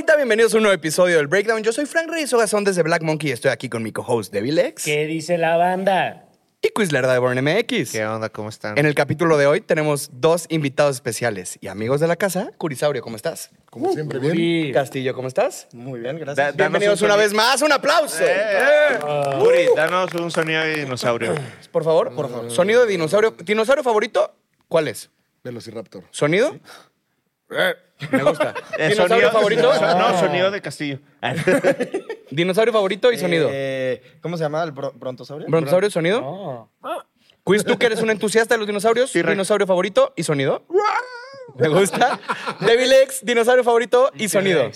Bandita, bienvenidos a un nuevo episodio del Breakdown. Yo soy Frank Reyes Ogazón desde Black Monkey y estoy aquí con mi co-host Devil X. ¿Qué dice la banda? Y Quizler de Born MX. ¿Qué onda? ¿Cómo están? En el capítulo de hoy tenemos dos invitados especiales y amigos de la casa. Curisaurio, ¿cómo estás? Como siempre, bien. Sí. Castillo, ¿cómo estás? Muy bien, gracias. Bienvenidos una vez más. ¡Un aplauso! Uri, danos un sonido de dinosaurio. Por favor. Sonido de dinosaurio. ¿Dinosaurio favorito? ¿Cuál es? Velociraptor. ¿Sonido? Me gusta. ¿Dinosaurio Sonido- favorito? No, sonido de castillo. ¿Dinosaurio favorito y sonido? ¿Cómo se llama el brontosaurio? ¿Brontosaurio, sonido? No. Quiz, tú que eres un entusiasta de los dinosaurios, T-Rex. dinosaurio favorito y sonido. Me gusta. Devil X, dinosaurio favorito y sonido.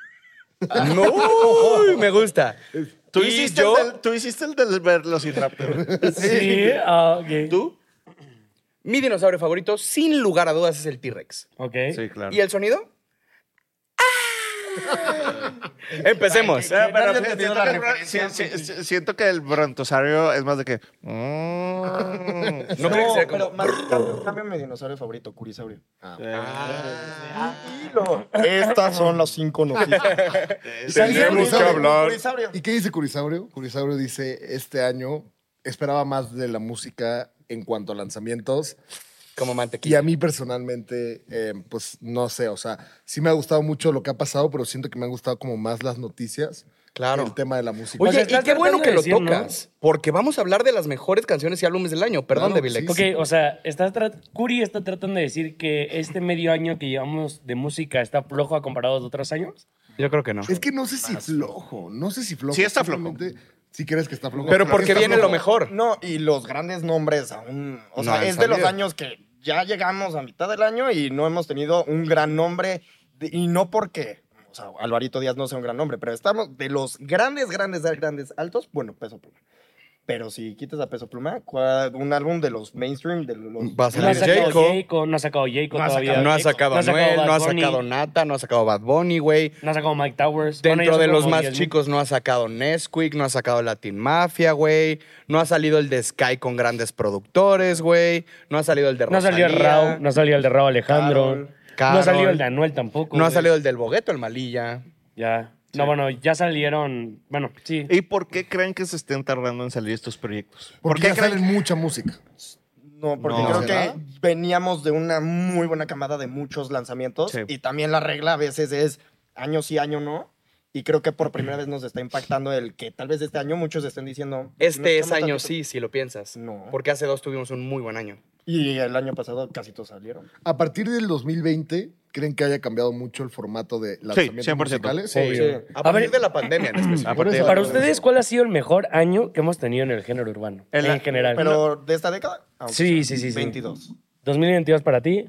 Uy, me gusta. ¿Tú Y hiciste, yo, tú hiciste el del Velociraptor. Sí, ok. ¿Tú? mi dinosaurio favorito, sin lugar a dudas, es el T-Rex. Ok. Sí, claro. ¿Y el sonido? Empecemos. Pero Nadie entendió la siento que el brontosaurio es más de que... No creo que sea como... pero más cambio mi dinosaurio favorito, Curisaurio. Estas son las 5 noticias. Tenemos que hablar. Curisaurio. ¿Y qué dice Curisaurio? Curisaurio dice, este año esperaba más de la música en cuanto a lanzamientos. Como Y mantequilla. a mí personalmente, pues no sé, o sea, sí me ha gustado mucho lo que ha pasado, pero siento que me han gustado como más las noticias. Claro. Que el tema de la música. Oye, O sea, y estás qué bueno tratando que de lo decir, ¿no? tocas, porque vamos a hablar de las mejores canciones y álbumes del año. Perdón, Claro, Devil X. sí, Ok, o sea, Curi está tratando de decir que este medio año que llevamos de música está flojo a comparado de otros años. Yo creo que no. Es que no sé si flojo, no sé si flojo. Sí está flojo. Simplemente, si crees que está flojo. Pero porque Está viene flojo. lo mejor. No, y los grandes nombres aún. O No sea, han es de los salido. años que ya llegamos a mitad del año y no hemos tenido un gran nombre. Y no porque, o sea, Alvarito Díaz no sea un gran nombre, pero estamos de los grandes altos. Bueno, Peso Pluma. Pero si quitas a Peso Pluma, un álbum de los mainstream, de los. Va a No salir ha sacado Jacob. Jayco, no ha sacado Jayco No ha todavía. sacado No ha sacado No ha sacado Anuel, no ha Bad Bunny. sacado Nata, no ha sacado Bad Bunny, güey. No ha sacado Mike Towers. Bueno, Dentro ya de sacó los como más 10,000. chicos no ha sacado Nesquik, no ha sacado Latin Mafia, güey. No ha salido el de Sky con grandes productores, güey. No ha salido el de No ha Rosalía. salido el Rao, no ha salido el de Rao Alejandro. Karol. No ha salido el de Anuel tampoco. No ha güey. salido el del Bogueto, el Malilla. Ya. No, bueno, ya salieron. Bueno, sí. ¿Y por qué creen que se estén tardando en salir estos proyectos? ¿Por Porque qué ya creen? salen mucha música. No, porque No. creo ¿Será? que veníamos de una muy buena camada de muchos lanzamientos Sí. y también la regla a veces es año sí, año no. Y creo que por primera vez nos está impactando el que tal vez este año muchos estén diciendo... Este "No es estamos año tantito". sí, si lo piensas. No. Porque hace 2 tuvimos un muy buen año. Y el año pasado casi todos salieron. A partir del 2020, ¿creen que haya cambiado mucho el formato de lanzamientos 100%. musicales? Obvio. A partir de la pandemia en específico. Por eso. Para ustedes, ¿cuál ha sido el mejor año que hemos tenido en el género urbano? En En, la- general. Pero de esta década... aunque Sí, sea, sí, sí, sí. 22. 2022 para ti.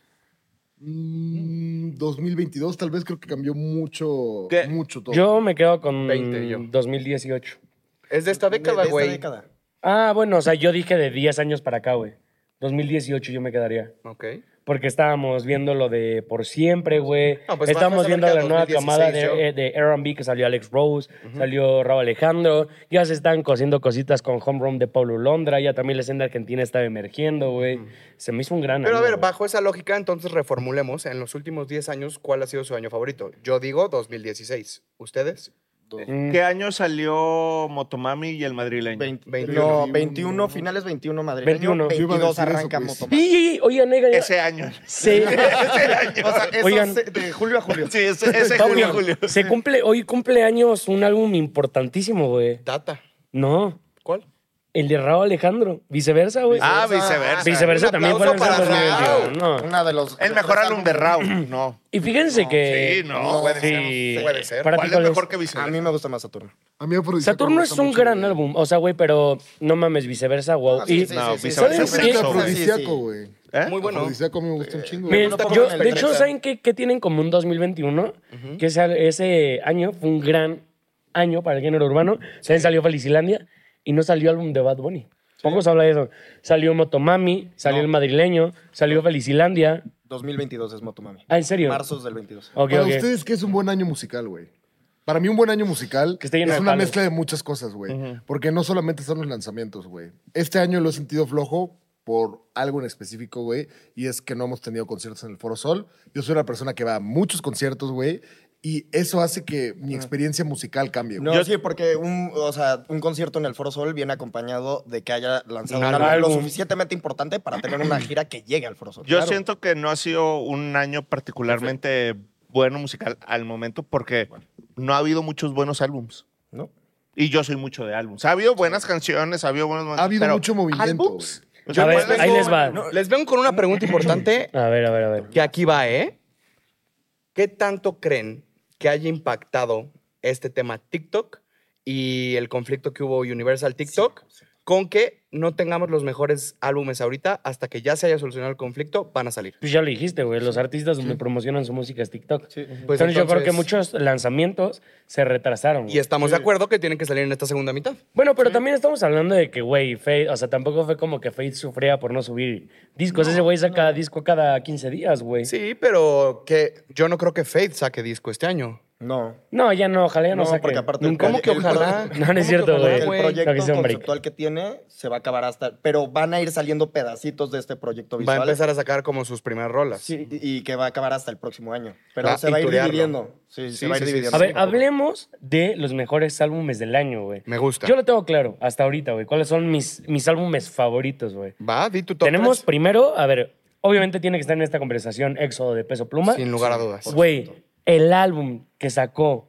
2022 tal vez creo que cambió mucho, ¿Qué? mucho todo. Yo me quedo con 20 yo. 2018. Es de esta década, De esta güey. década. Ah, bueno, o sea, yo dije de 10 años para acá, güey. 2018 yo me quedaría. Ok. Porque estábamos viendo lo de Por Siempre, güey. No, pues Estábamos vamos a viendo ver la que nueva 2016 camada yo. de R&B que salió Alex Rose, salió Rauw Alejandro. Ya se están cosiendo cositas con Home Run de Paulo Londra. Ya también la escena argentina estaba emergiendo, güey. Se me hizo un gran Pero a año, ver, güey. bajo esa lógica, entonces reformulemos. En los últimos 10 años, ¿cuál ha sido su año favorito? Yo digo 2016. ¿Ustedes? ¿Qué año salió Motomami y el madrileño? 21, finales 21 Madrid. 21. Yo iba a 22 decir eso, arranca pues. Motomami. Y, oigan, nega, Ese año. se, O sea, eso Oigan. de julio a julio. Sí, ese Oigan, julio. se cumple, hoy cumpleaños un álbum importantísimo, güey. Data. No, ¿Cuál? el de Rauw Alejandro. Viceversa, güey. Ah, viceversa. Viceversa Un también fue aplauso lanzado en para 2021. No. Una de los... El mejor álbum de Rauw. No. Y fíjense que... Sí, no. Puede Sí. ser. Puede ser. Para ti, ¿Cuál es ¿cuál es? mejor que A viceversa? mí me gusta más Saturno. A mí Afrodisíaco Saturno me es gusta un mucho, gran güey. álbum. O sea, güey, pero no mames, viceversa, wow. Ah, sí, y, sí, No, sí, sí. viceversa. ¿Saben El qué? Afrodisíaco, güey. ¿Eh? Muy bueno. Afrodisíaco a mí me gusta un chingo. Miren, Yo lo pongo yo, en el de hecho, 30. ¿saben qué tienen como un 2021? Que ese año fue un gran año para el género urbano. También salió Felicilandia y no salió álbum de Bad Bunny. Poco se habla de eso. Salió Motomami, salió El Madrileño, salió Felicilandia. 2022 es Motomami. Ah, ¿en serio? Marzo del 22. Ok, Para ok. ustedes, ¿qué es un buen año musical, güey? Para mí un buen año musical Que esté lleno es de una palos. mezcla de muchas cosas, güey. Porque no solamente son los lanzamientos, güey. Este año lo he sentido flojo por algo en específico, güey, y es que no hemos tenido conciertos en el Foro Sol. Yo soy una persona que va a muchos conciertos, güey, Y eso hace que mi experiencia musical cambie. güey. No, sí, porque un concierto en el Foro Sol viene acompañado de que haya lanzado Un un álbum lo álbum. suficientemente importante para tener una gira que llegue al Foro Sol. Yo siento que no ha sido un año particularmente bueno musical al momento porque no ha habido muchos buenos álbums. ¿No? Y yo soy mucho de álbums. Ha habido buenas canciones, ha habido buenos momentos. Ha habido pero mucho movimiento, ¿álbums? güey. O sea, A ver, ¿cuál es ahí lo- les va. Les vengo con una pregunta importante A ver. que aquí va, ¿eh? ¿Qué tanto creen que haya impactado este tema TikTok y el conflicto que hubo Universal TikTok con que no tengamos los mejores álbumes ahorita hasta que ya se haya solucionado el conflicto, van a salir? Pues ya lo dijiste, güey. Los artistas donde promocionan su música es TikTok. Sí. Pues entonces, yo creo que entonces- muchos lanzamientos se retrasaron. Y güey. estamos de acuerdo que tienen que salir en esta segunda mitad. Bueno, pero también estamos hablando de que, güey, Fade, o sea, tampoco fue como que Fade sufría por no subir discos. Ese güey saca disco cada 15 días, güey. Sí, pero que yo no creo que Faith saque disco este año. No. No, ya no, ojalá ya no, No, saque. porque aparte... Nunca. ¿Cómo que ojalá? No, no es cierto, güey. El güey. No, que proyecto sea un break. conceptual que tiene se va a acabar hasta... Pero van a ir saliendo pedacitos de este proyecto Va visual. a empezar a sacar como sus primeras rolas. Sí, y que va a acabar hasta el próximo año. Pero Va se va a ir a turearlo. dividiendo. Sí, Sí, se va a ir sí, sí, dividiendo. A ver, poco poco. hablemos de los mejores álbumes del año, güey. Me gusta. Yo lo tengo claro hasta ahorita, güey. ¿Cuáles son mis álbumes favoritos, güey? Va, di tu top Tenemos 3. primero, a ver, obviamente tiene que estar en esta conversación Éxodo de Peso Pluma. Sin lugar a dudas. Güey, el álbum que sacó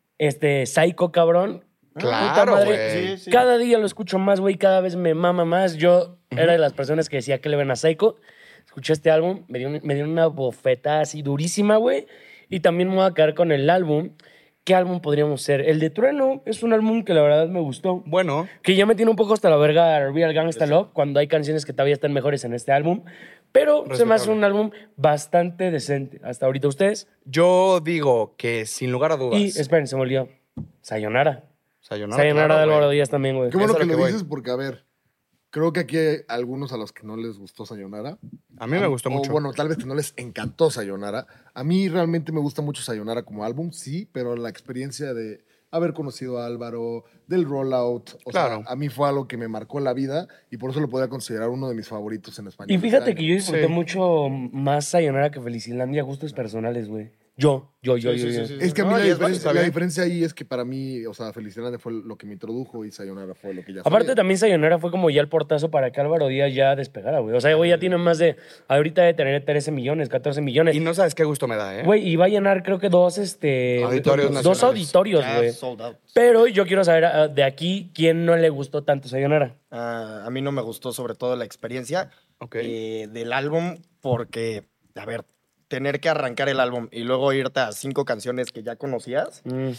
Psycho, cabrón. Claro, puta madre, güey. Sí, sí. Cada día lo escucho más, güey, cada vez me mama más. Yo era de las personas que decía que le ven a Psycho. Escuché este álbum, me dio una bofetada así durísima, güey. Y también me voy a quedar con el álbum. ¿Qué álbum podríamos ser? El de Trueno es un álbum que la verdad me gustó. Bueno, Que ya me tiene un poco hasta la verga Real Gangsta Love, cuando hay canciones que todavía están mejores en este álbum. Pero se me hace Respetable. un álbum bastante decente. Hasta ahorita ustedes. yo digo que sin lugar a dudas. Y esperen, se me olvidó. Sayonara. Sayonara, Sayonara claro, de Álvaro güey. Díaz también, güey. Qué bueno Eso que es a lo lo que voy. dices porque, a ver, creo que aquí hay algunos a los que no les gustó Sayonara. A mí me gustó O mucho. bueno, tal vez que no les encantó Sayonara. A mí realmente me gusta mucho Sayonara como álbum, sí, pero la experiencia de haber conocido a Álvaro, del rollout, o Claro. sea, a mí fue algo que me marcó la vida y por eso lo podría considerar uno de mis favoritos en español. Y fíjate que yo disfruté Sí. mucho más Sayonara que Felicilandia, gustos personales, güey. Yo. Es que a mí No, la, y es válido, diferencia, está la bien. diferencia ahí es que para mí, o sea, Felicilandia fue lo que me introdujo y Sayonara fue lo que ya Aparte sabía. también Sayonara fue como ya el portazo para que Álvaro Díaz ya despegara, güey. O sea, güey, ya tiene más de... Ahorita debe tener 13 millones, 14 millones. Y no sabes qué gusto me da, ¿eh? Güey, y va a llenar creo que dos Auditorios dos nacionales. auditorios, Ya güey. sold out. Pero yo quiero saber de aquí quién no le gustó tanto Sayonara. A mí no me gustó sobre todo la experiencia Ok. del álbum porque, a ver, tener que arrancar el álbum y luego irte a 5 canciones que ya conocías,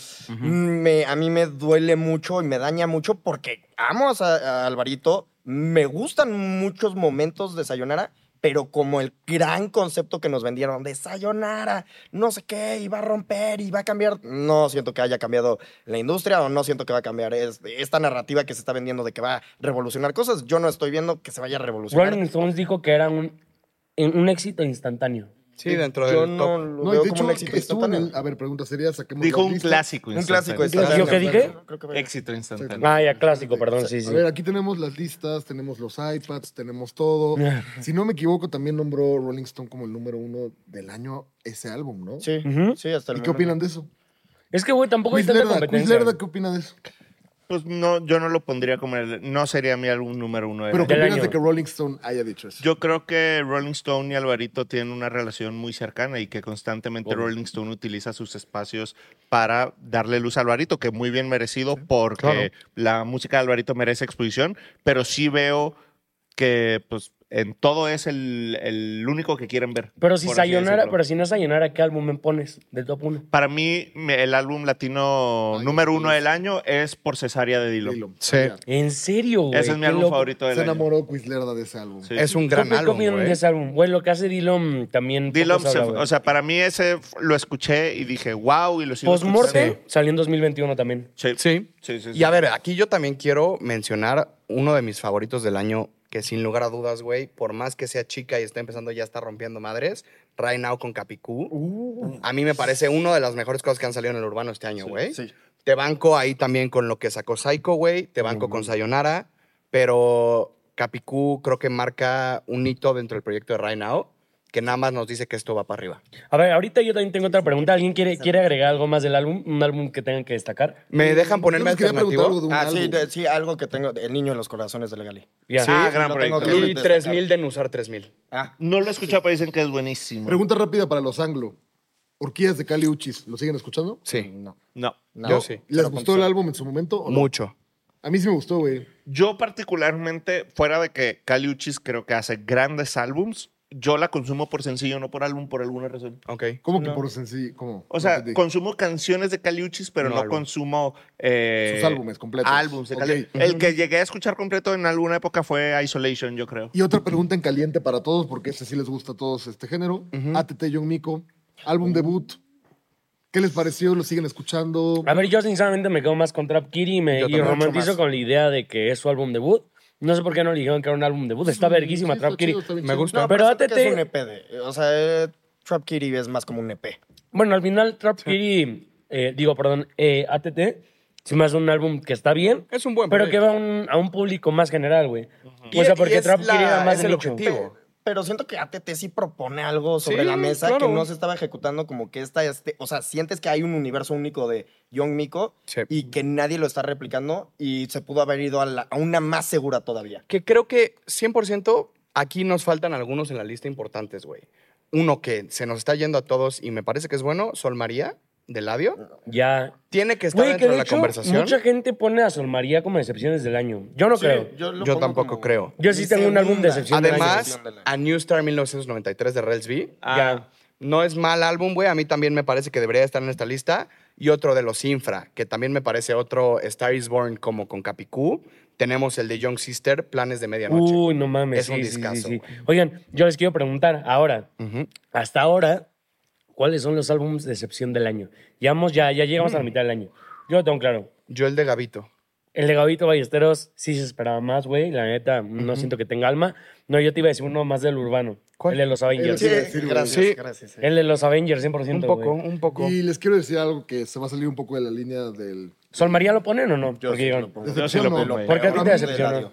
a mí me duele mucho y me daña mucho porque amo a Alvarito, me gustan muchos momentos de Sayonara, pero como el gran concepto que nos vendieron de Sayonara, no sé qué, y va a romper y va a cambiar, no siento que haya cambiado la industria o no siento que va a cambiar esta narrativa que se está vendiendo de que va a revolucionar cosas, yo no estoy viendo que se vaya a revolucionar. Rolling Stones dijo que era un éxito instantáneo. Sí, dentro Yo del no top. lo No, y veo de como hecho, un éxito estuvo en el, instantáneo. a ver, pregunta sería, saquemos Dijo la un lista. clásico Un clásico instantáneo. ¿Yo qué dije? Creo que- Éxito instantáneo. Ah, ya, clásico, perdón, sí, sí. A ver, aquí tenemos las listas, tenemos los iPads, tenemos todo. Si no me equivoco, también nombró Rolling Stone como el número 1 del año ese álbum, ¿no? Sí, Ujú. sí, hasta el ¿Y qué momento. opinan de eso? Es que, güey, tampoco hay Quiz tanta Lerda, competencia. ¿qué opina de eso? Pues no, yo no lo pondría como no sería mi álbum número 1 Pero ¿qué del opinas año. de que Rolling Stone haya dicho eso? Yo creo que Rolling Stone y Alvarito tienen una relación muy cercana y que constantemente Rolling Stone utiliza sus espacios para darle luz a Alvarito, que muy bien merecido porque la música de Alvarito merece exposición, pero sí veo que pues en todo es el único que quieren ver. Pero si por así Sayonara, decirlo. pero si no es Sayonara, ¿qué álbum me pones del top 1? Para mí, el álbum latino Ay, número sí. 1 del año es Por Cesárea de Dillom. Dilo. Sí. Ya. ¿En serio, güey? Ese es mi Qué álbum loco. favorito del Se año. enamoró Quiz Lerda de ese álbum. Sí. Es un gran ¿Qué álbum, opinan de güey. ese álbum? Güey, lo que hace Dillom también. Dillom, poco se habla, güey. o sea, para mí ese lo escuché y dije, wow, y lo sigo Postmortem escuchando. salió en 2021 también. Sí. Sí. Sí, sí, sí. Y a ver, aquí yo también quiero mencionar uno de mis favoritos del año, que sin lugar a dudas, güey, por más que sea chica y esté empezando ya está rompiendo madres, Right Now con Capicú. A mí me parece una de las mejores cosas que han salido en el urbano este año, güey. Sí. Te banco ahí también con lo que sacó Psycho, güey. Te banco con Sayonara. Pero Capicú creo que marca un hito dentro del proyecto de Right Now que nada más nos dice que esto va para arriba. A ver, ahorita yo también tengo otra pregunta. ¿Alguien quiere agregar algo más del álbum? ¿Un álbum que tengan que destacar? ¿Me dejan ponerme Yo les quería preguntar algo alternativo? de un álbum. Sí, algo que tengo, El niño en los corazones de Legali. Ya. Sí, gran lo proyecto. tengo que Y destacar. 3000 de Nusar 3000. No lo he escuchado, pero dicen que es buenísimo. Pregunta rápida para los anglo. Orquídeas de Kali Uchis, ¿lo siguen escuchando? Sí, No. No. yo sí. ¿Les Pero gustó el álbum en su momento? o no? Mucho. A mí sí me gustó, güey. Yo particularmente, fuera de que Kali Uchis creo que hace grandes álbums, yo la consumo por sencillo, no por álbum, por alguna razón. Ok. ¿Cómo que por sencillo? ¿Cómo? O sea, No entendí. consumo canciones de Kali Uchis, pero No no, álbum. consumo... Sus álbumes completos. Álbumes de Kali. Ok. El que llegué a escuchar completo en alguna época fue Isolation, yo creo. Y otra pregunta en caliente para todos, porque este sí les gusta a todos este género. ATT Young Miko, álbum debut. ¿Qué les pareció? ¿Lo siguen escuchando? A ver, yo sinceramente me quedo más con Trap Kitty Yo y también, romantizo mucho más. con la idea de que es su álbum debut. No sé por qué no le dijeron que era un álbum debut. Está verguísima Sí, Trap está Kitty. chido, está bien Me chido. gusta. No, Pero pero siento que ATT es un EP. O sea, Trap Kitty es más como un EP. Bueno, al final Trap Kitty, ATT, sí me hace un álbum que está bien. Es un buen pero que proyecto. va a un público más general, güey. Y- O sea, y porque es Trap Kitty era más es de el nicho. objetivo. Pero siento que ATT sí propone algo sobre Sí, la mesa claro. que no se estaba ejecutando, como que o sea, sientes que hay un universo único de Young Miko Sí. y que nadie lo está replicando y se pudo haber ido a una más segura todavía. Que creo que 100% aquí nos faltan algunos en la lista importantes, güey. Uno que se nos está yendo a todos y me parece que es bueno, Sol María, de Labio. Ya. Tiene que estar Güey, que dentro de de la hecho, conversación. mucha gente pone a Sol María como decepciones del año. Yo no creo. lo Yo pongo tampoco como creo. Yo sí mi tengo un álbum de segunda. decepción del año. Además, a New Star 1993 de Rels B. Ya. No es mal álbum, güey. A mí también me parece que debería estar en esta lista. Y otro de los Infra, que también me parece otro Star is Born como con Capicú. Tenemos el de Young Sister, Planes de Medianoche. Uy, no mames. Es un sí, sí, discazo, sí. güey. Oigan, yo les quiero preguntar ahora, Ujú. hasta ahora, ¿cuáles son los álbumes de decepción del año? Ya llegamos a la mitad del año. Yo lo tengo claro. Yo el de Gavito. El de Gabito Ballesteros sí se esperaba más, güey. La neta, no siento que tenga alma. No, yo te iba a decir uno más del urbano. ¿Cuál? El de los Avengers. Sí, sí, gracias, sí. gracias. El de los Avengers, 100%. Un poco, güey. un poco. Y les quiero decir algo que se va a salir un poco de la línea del... ¿Sol María lo ponen o no? Yo Porque sí yo- lo pongo. Yo sí lo Decepción, pongo ¿no? ahí. ¿Por qué a ti te Hablamos de decepcionó? Eladio.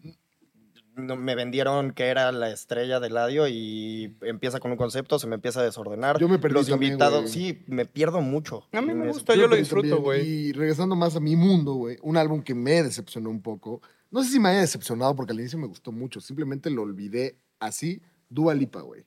No, me vendieron que era la estrella de Eladio y empieza con un concepto, se me empieza a desordenar. Yo me perdí Los también, invitados, güey. sí, me pierdo mucho. A mí me Me- gusta, yo lo también. disfruto, güey. Y regresando más a mi mundo, güey, un álbum que me decepcionó un poco. No sé si me haya decepcionado porque al inicio me gustó mucho. Simplemente lo olvidé así. Dua Lipa, güey.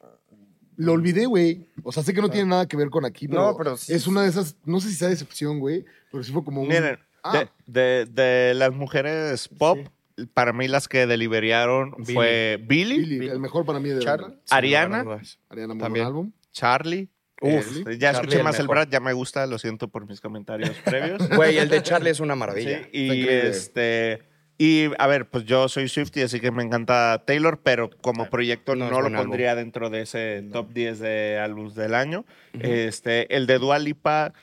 Lo olvidé, güey. O sea, sé que no tiene nada que ver con aquí, pero, No, pero sí. es una de esas... No sé si sea decepción, güey, pero sí fue como un... Miren, Ah, de las mujeres pop, para mí las que deliberaron Billie. fue Billie, Billie, el mejor para mí de Charlie. Ariana, Ariana, muy buen También. álbum. Charlie. Uf, Ya Charlie escuché el más el mejor. Brad, ya me gusta, lo siento por mis comentarios previos. Güey, el de Charlie es una maravilla. Sí, y increíble. y a ver, pues yo soy Swiftie, así que me encanta Taylor, pero como proyecto no no, es lo buen pondría dentro de ese top 10 de álbumes del año. El de Dua Lipa,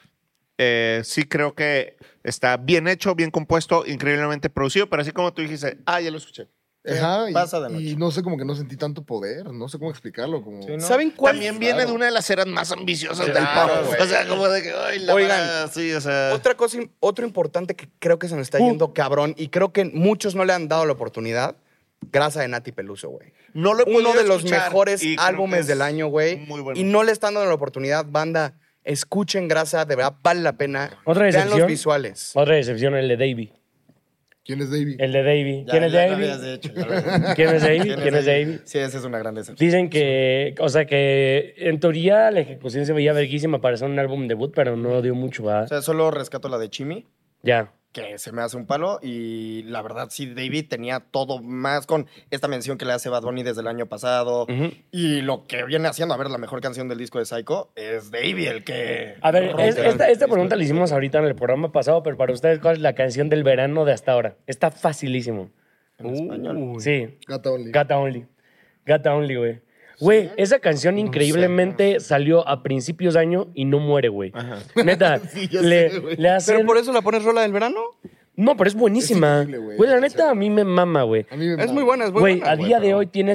sí creo que está bien hecho, bien compuesto, increíblemente producido, pero así como tú dijiste, ya lo escuché. Ajá, pasa de noche. y no sé, como que no sentí tanto poder. No sé cómo explicarlo. Como... Sí, ¿no? ¿Saben cuál? También viene de una de las eras más ambiciosas del Claro, pop. güey. O sea, como de que, ay, la Oigan, vara, sí, o sea. Otra cosa, otro importante que creo que se nos está yendo cabrón y creo que muchos no le han dado la oportunidad. Grasa de Nati Peluso, güey. No lo he Uno podido de los escuchar mejores y creo álbumes que es del año, güey. muy bueno. Y no le están dando la oportunidad, banda. Escuchen Grasa, de verdad vale la pena. ¿Otra Vean decepción? los visuales. Otra decepción, el de Davey. ¿Quién es Davey? El de Davey. Ya- ¿Quién es ya lo habías Davey? hecho, ya lo habías dicho. ¿Quién es Davey? ¿Quién es Davey? Sí, esa es una gran decepción. Dicen que, o sea, que en teoría la ejecución se veía verguísima para ser un álbum debut, pero no dio mucho, O ¿verdad? sea, solo rescato la de Chimi, Ya. que se me hace un palo. Y la verdad, sí, David tenía todo más con esta mención que le hace Bad Bunny desde el año pasado. Ujú. Y lo que viene haciendo, a ver, la mejor canción del disco de Psycho es David, el que. A ver, rompe esta pregunta la hicimos ahorita en el programa pasado, pero para ustedes, ¿cuál es la canción del verano de hasta ahora? Está facilísimo. en español. Sí, Gata Only. Gata Only. Gata Only, güey. Güey, esa canción increíblemente salió a principios de año y no muere, güey. Neta, Sí, ya le, sé, güey. le hacen... ¿Pero por eso la pones rola del verano? No, pero es buenísima. Es increíble, güey. Güey, la neta, a mí me mama, güey. A mí me Es mama. muy buena, es muy Güey, buena. a día de pero- hoy tiene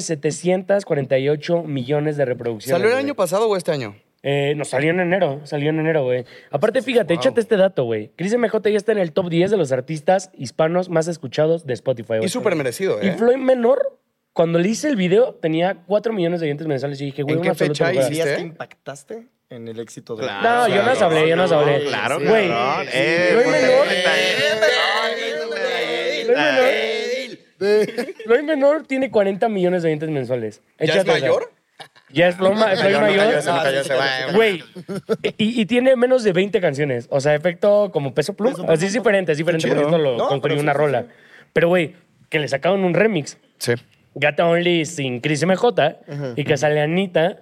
748 millones de reproducciones. ¿Salió el güey. año pasado o este año? No, salió en enero, güey. Aparte, fíjate, échate este dato, güey. Chris MJ ya está en el top 10 de los artistas hispanos más escuchados de Spotify, güey. Y súper merecido, Y ¿eh? Floyd Menor cuando le hice el video, tenía 4 millones de oyentes mensuales y dije, güey, ¿En qué una absoluta fecha locura. hiciste? ¿Dirías que impactaste en el éxito de No, yo no hablé, yo no hablé. Claro, Güey, cabrón. Loy Menor- Loy Menor tiene 40 millones de oyentes mensuales. ¿Ya es Échate esa. mayor? Ya es Floyd mayor. Se me cayó, se va. Güey, y tiene menos de 20 canciones. O sea, efecto como Peso Pluma. Así es diferente porque esto lo No, construyó pero una sí, rola. Pero, güey, que le sacaron un remix. Sí. Got Only sin Chris MJ y que sale Anita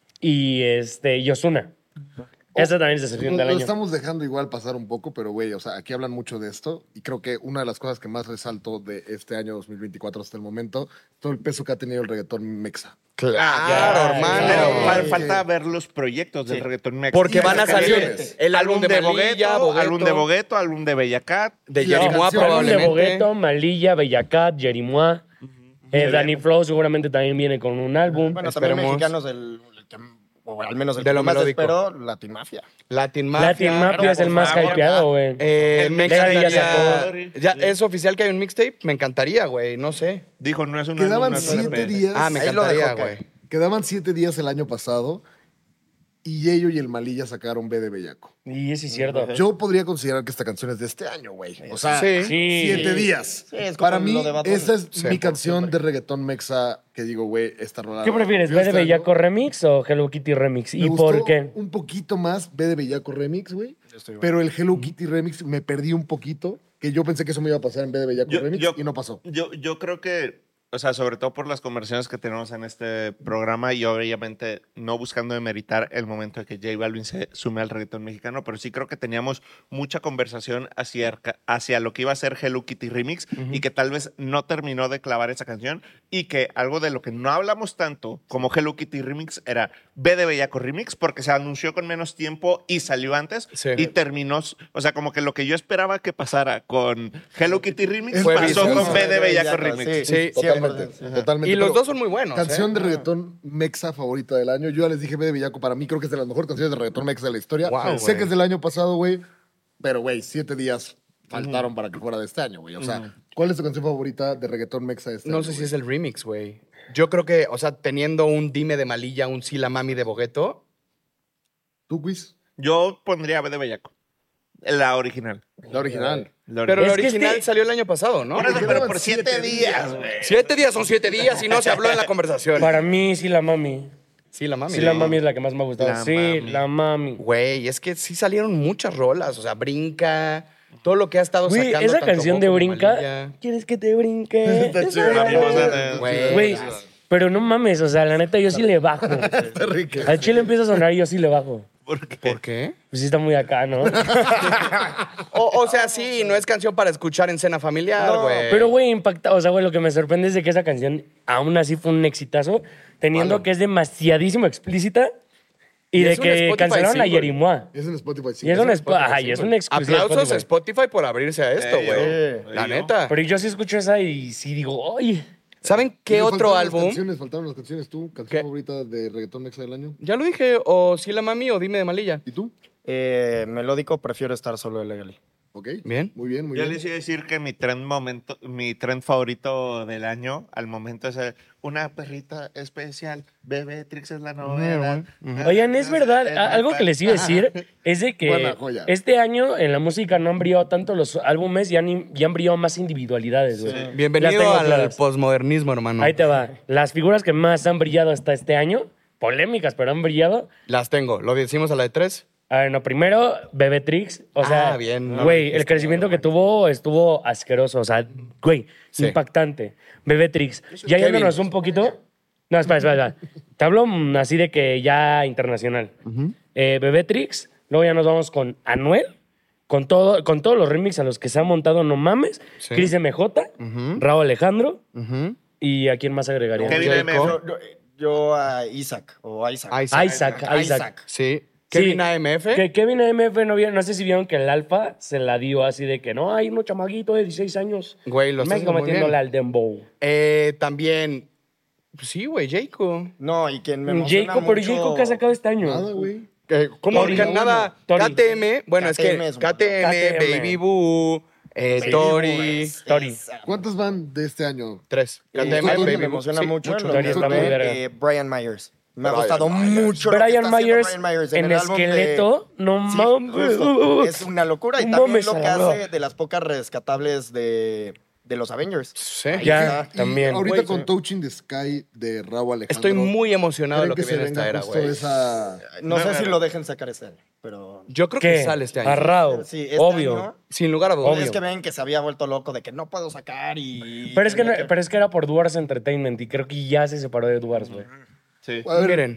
y Ozuna. Esa también es decepción del Lo año. estamos dejando igual pasar un poco, pero güey, o sea, aquí hablan mucho de esto y creo que una de las cosas que más resalto de este año 2024 hasta el momento, todo el peso que ha tenido el reggaetón mexa. Claro, ya, hermano. Pero falta ver los proyectos del reggaetón mexa. Porque van a salir canciones. el álbum de Malilla, Bogueto, álbum de Bogueto, álbum de Bella Cat. de Y las Jerimois canciones. Álbum de probablemente. Bogueto, Malilla, Bellacat, Jerimois. Danny Flow seguramente también viene con un álbum. Bueno, también Esperemos. mexicanos, o al menos el De que lo más melódico. espero, Latin Mafia. Latin Mafia. Latin Mafia es el más por favor, hypeado, güey. Me Legal ya encantaría. ¿Ya es oficial que hay un mixtape? Me encantaría, güey. No sé. Dijo, no es un Quedaban álbum, no es un 7 EP. días. Ah, me Ahí lo encantaría, dejo güey. caer. Quedaban 7 días el año pasado y Yeyo y el Malilla sacaron B de Bellaco. Y eso es cierto. Yo podría considerar que esta canción es de este año, güey. O sea, Sí. Sí. 7 días. Sí, es como Para mí, lo de Bad Bunny. esa es mi 100%. canción de reggaetón mexa que digo, güey, esta rola. ¿Qué prefieres, Yo B de este año Bellaco Remix o Hello Kitty Remix? me ¿Y gustó por qué? un poquito más B de Bellaco Remix, güey. Estoy Pero el Hello Kitty Remix me perdí un poquito, que yo pensé que eso me iba a pasar en B de Bellaco Remix y no pasó. Yo creo que, o sea, sobre todo por las conversaciones que tenemos en este programa y obviamente no buscando demeritar el momento de que J Balvin se sume al reggaetón mexicano, pero sí creo que teníamos mucha conversación hacia lo que iba a ser Hello Kitty Remix y que tal vez no terminó de clavar esa canción y que algo de lo que no hablamos tanto como Hello Kitty Remix era B de Bellaco Remix porque se anunció con menos tiempo y salió antes Sí. y terminó, o sea, como que lo que yo esperaba que pasara con Hello Kitty Remix Fue pasó viceversa. con B de Bellaco Sí, Remix. Sí, Totalmente. Ajá. Totalmente. Y los pero dos son muy buenos. Canción ¿eh? de reggaetón mexa favorita del año. Yo ya les dije B de Bellaco, para mí creo que es de las mejores canciones de reggaetón mexa de la historia. Wow, sé güey. que es del año pasado, güey, pero güey, 7 días faltaron para que fuera de este año, güey. O sea, ¿cuál es tu canción favorita de reggaetón mexa de este año? No sé si es el remix, güey. Yo creo que, o sea, teniendo un Dime de Malilla, un Sí la Mami de Bogueto. ¿Tú, Quiz? Yo pondría B de Bellaco. La original. La original. Pero la Es que original este- salió el año pasado, ¿no? Por eso, pero quedaban por 7 7 días, güey. 7 días son 7 días y no se habló en la conversación. Para mí, sí, la mami. Sí, la Mami. Sí, la mami es la que más me ha gustado. La Sí, mami. la mami. Güey, es que sí salieron muchas rolas. O sea, Brinca, todo lo que ha estado Güey, sacando. esa tanto canción de Boco como Brinca. Malilla. ¿Quieres que te brinque? Está Esa chévere. la- Güey. Güey, pero no mames, o sea, la neta, yo sí le bajo. Está rica. Al chile empieza a sonar y yo sí le bajo. ¿Por qué? ¿Por qué? Pues sí está muy acá, ¿no? O sea, sí, no es canción para escuchar en cena familiar, No, güey. Pero, güey, impacta. O sea, güey, lo que me sorprende es de que esa canción aún así fue un exitazo, teniendo que es demasiadísimo explícita y Y de es un que Spotify cancelaron a single. Jerimois. Es en Spotify, sí. Y es un Spotify ajá, y single. es una exclusiva. de Aplausos a Spotify. Spotify por abrirse a esto, güey. Sí. La neta. Pero yo sí escucho esa y sí digo, oye. ¿Saben qué Me otro faltaron álbum? Faltaron las canciones, tú. ¿Canción ¿Qué? favorita de reggaetón mexa del año? Ya lo dije, o Sí la Mami o Dime de Malilla. ¿Y tú? Melódico, prefiero estar solo de Legally. Ok. Bien. Muy bien, muy Yo bien. les iba a decir que mi trend favorito del año al momento es una perrita especial. Bebetrix es la novedad. Oigan, es verdad, algo que les iba a decir es de que Buena joya. este año en la música no han brillado tanto los álbumes y han brillado más individualidades, güey. Las Bienvenido tengo al claras. posmodernismo, hermano. Ahí te va. Las figuras que más han brillado hasta este año, polémicas, pero han brillado. Las tengo. ¿Lo decimos a la de 3? A ver, no, primero, Bebetrix. O sea, bien, no, güey, dijiste, el crecimiento que tuvo estuvo asqueroso. O sea, güey, Sí. impactante. Bebetrix. Ya Kevin. yéndonos un poquito. No, espera. Te hablo así de que ya internacional. Bebetrix. Luego ya nos vamos con Anuel. Con todos los remixes a los que se ha montado, no mames. Sí. Chris MJ. Raúl Alejandro. ¿Y a quién más agregaría? Kevin Jericho. MF. Yo a Isaac o Isaac. Isaac. Sí. Sí. Kevin AMF. Que Kevin AMF no sé si vieron que el Alfa se la dio así de que no, hay unos chamaguitos de 16 años. Güey, lo está México haciendo muy metiéndole bien. al dembow. También. Pues sí, güey, Jaco. No, y quien me emociona Jacob, pero mucho... Jacob que ha sacado este año. Nada, güey. ¿Cómo? Tori. Nada. Tori. KTM. Bueno, es que KTM es un- KTM, KTM. Baby Boo. Tori. Tori. ¿Cuántos van de este año? 3. Tori Baby me emociona Sí, mucho. mucho. Lo Tori que está muy fue, verga. Brian Myers. Me ha Brian gustado Myers. mucho lo que Brian está haciendo Myers Brian Myers en el álbum de- esqueleto, no Sí, mames. justo. Es una locura. Y Un también mames, lo que salado. hace de las pocas rescatables de los Avengers. Sí. Ahí Ya. está. Y También. ahorita Güey, con sí. Touching the Sky de Raúl Alejandro. Estoy muy emocionado de ¿creen lo que se viene esta venga era, justo güey. esa... No sé No, si no. lo dejen sacar este año, pero... Yo creo ¿Qué? que sale este A año. Rao. Sí, este Obvio. año, Sin lugar a dudas. Obvio. es que ven que se había vuelto loco de que no puedo sacar y... Pero es que era por Dwarfs Entertainment y creo que ya se separó de Dwarfs, güey. Sí. A ver, Miren,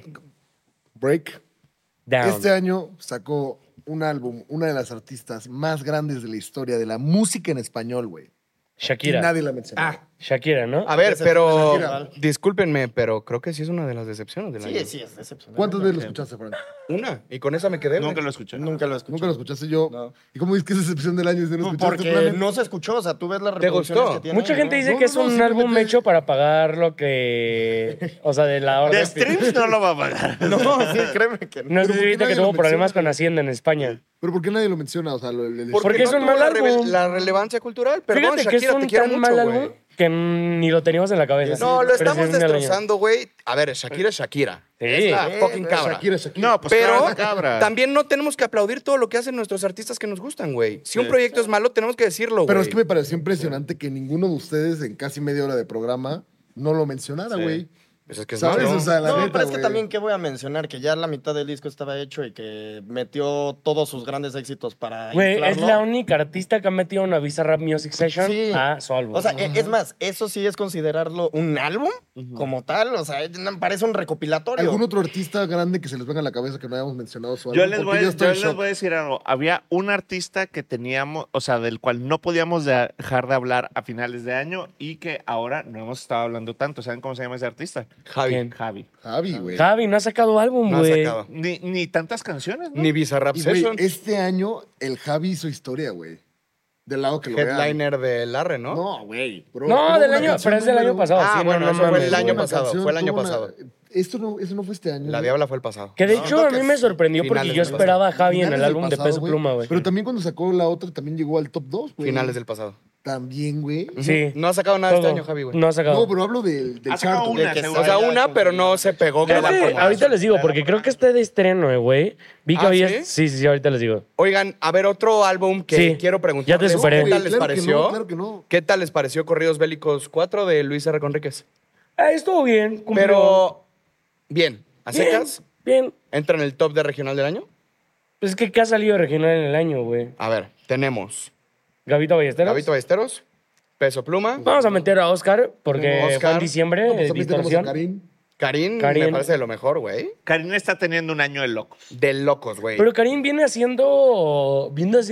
Break. Down. Este año sacó un álbum, una de las artistas más grandes de la historia de la música en español, güey. Y Shakira. nadie la mencionó. Shakira, ¿no? a ver, Decepción pero Shakira. discúlpenme, pero creo que sí es una de las decepciones del año. Sí, sí, es decepcionante. ¿Cuántas veces lo escuchaste, Frank? Una, y con esa me quedé. Nunca güey. lo escuché. Nunca lo escuché. Nunca lo escuchaste yo. No. ¿Y cómo dices que es excepción del año? Si no escuchaste, Porque Planet? no se escuchó, o sea, tú ves las ¿Te reproducciones gustó? que tiene. Mucha gente dice No, que es no, un simplemente- álbum hecho para pagar lo que... O sea, de la De orden... streams no lo va a pagar. No, sí, créeme que no. No sé ¿Pero por si qué viste nadie que lo tuvo problemas menciona? con Hacienda en España. ¿Pero por qué nadie lo menciona? O sea, Porque es un tuvo mal la álbum. la relevancia cultural. Perdón, Fíjate que Shakira, es te un quiero tan mucho, mal güey. álbum que ni lo teníamos en la cabeza. No, lo Pero estamos sí es un mal año. destrozando, güey. A ver, Shakira es Shakira. Sí. Es la Sí, fucking cabra. Shakira. No, pues Pero cabra, cabra. también no tenemos que aplaudir todo lo que hacen nuestros artistas que nos gustan, güey. Si un proyecto es malo, tenemos que decirlo, güey. Pero es que me pareció impresionante que ninguno de ustedes en casi media hora de programa no lo mencionara, güey. Pues es que es ¿Sabes? malo. O sea, la No, neta, pero es que güey. también, ¿qué voy a mencionar? Que ya la mitad del disco estaba hecho y que metió todos sus grandes éxitos para Güey, es inflarlo. la única artista que ha metido una Visa Rap Music Session Sí. a su álbum. O sea, es más, eso sí es considerarlo un álbum como tal. O sea, me parece un recopilatorio. ¿Algún otro artista grande que se les venga a la cabeza que no hayamos mencionado su álbum? Yo les, Porque voy, estoy yo en les shock. voy a decir algo. Había un artista que teníamos, o sea, del cual no podíamos dejar de hablar a finales de año y que ahora no hemos estado hablando tanto. ¿Saben cómo se llama ese artista? Javi. ¿Quién? Javi. Javi, güey. Javi no ha sacado álbum, No ha güey. sacado. Ni tantas canciones, ¿no? Ni Bizarrap Y, güey, Session. este año el Javi hizo historia, güey. Del lado que lo vean. Headliner de Arre, ¿no? No, güey. bro, No, tuvo del una año, canción pero es del año número- pasado. Ah, sí, bueno, no, eso fue mames. el año Tuvo una pasado, canción, fue el año tuvo una- pasado. Eso no fue este año. La ¿no? Diabla fue el pasado. Que de No, hecho a mí que me sorprendió porque finales yo del esperaba a Javi en Finales el del álbum de pasado, Peso Pluma, güey. Pero también cuando sacó la otra también llegó al top 2, güey. Finales del pasado. También, güey. Sí. No ha sacado nada este Todo. año, Javi, güey. No ha sacado. No, pero hablo del Ha sacado chart, una, güey. que seguro. O sea, Vaya, una, pero no se pegó Creo global que como ahorita les digo, porque creo que está de estreno, güey. Vi que ¿Ah, había... sí? Sí, ahorita les digo. Oigan, a ver, otro álbum que Sí, quiero preguntar. ya te superé. ¿Qué tal les Claro que pareció? no, claro que no. ¿Qué tal les pareció Corridos Bélicos 4 de Luis R. Conríquez? Estuvo bien. Cumplió. Pero, bien, a Bien, secas, Bien. entra en el top de regional del año. Pues es que ¿qué ha salido regional en el año, güey? A ver, tenemos Gavito Ballesteros. Gabito Ballesteros, Peso Pluma, Vamos a meter a Oscar porque fue Oscar. en diciembre, No, pues también tenemos a distorsión. Karim. Karim, Karim. me parece de lo mejor, güey. Karina está teniendo un año de loco. De locos, güey. Pero Karim viene haciendo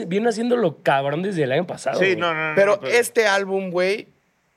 lo cabrón desde el año pasado. Sí, güey. no. Pero este álbum, güey,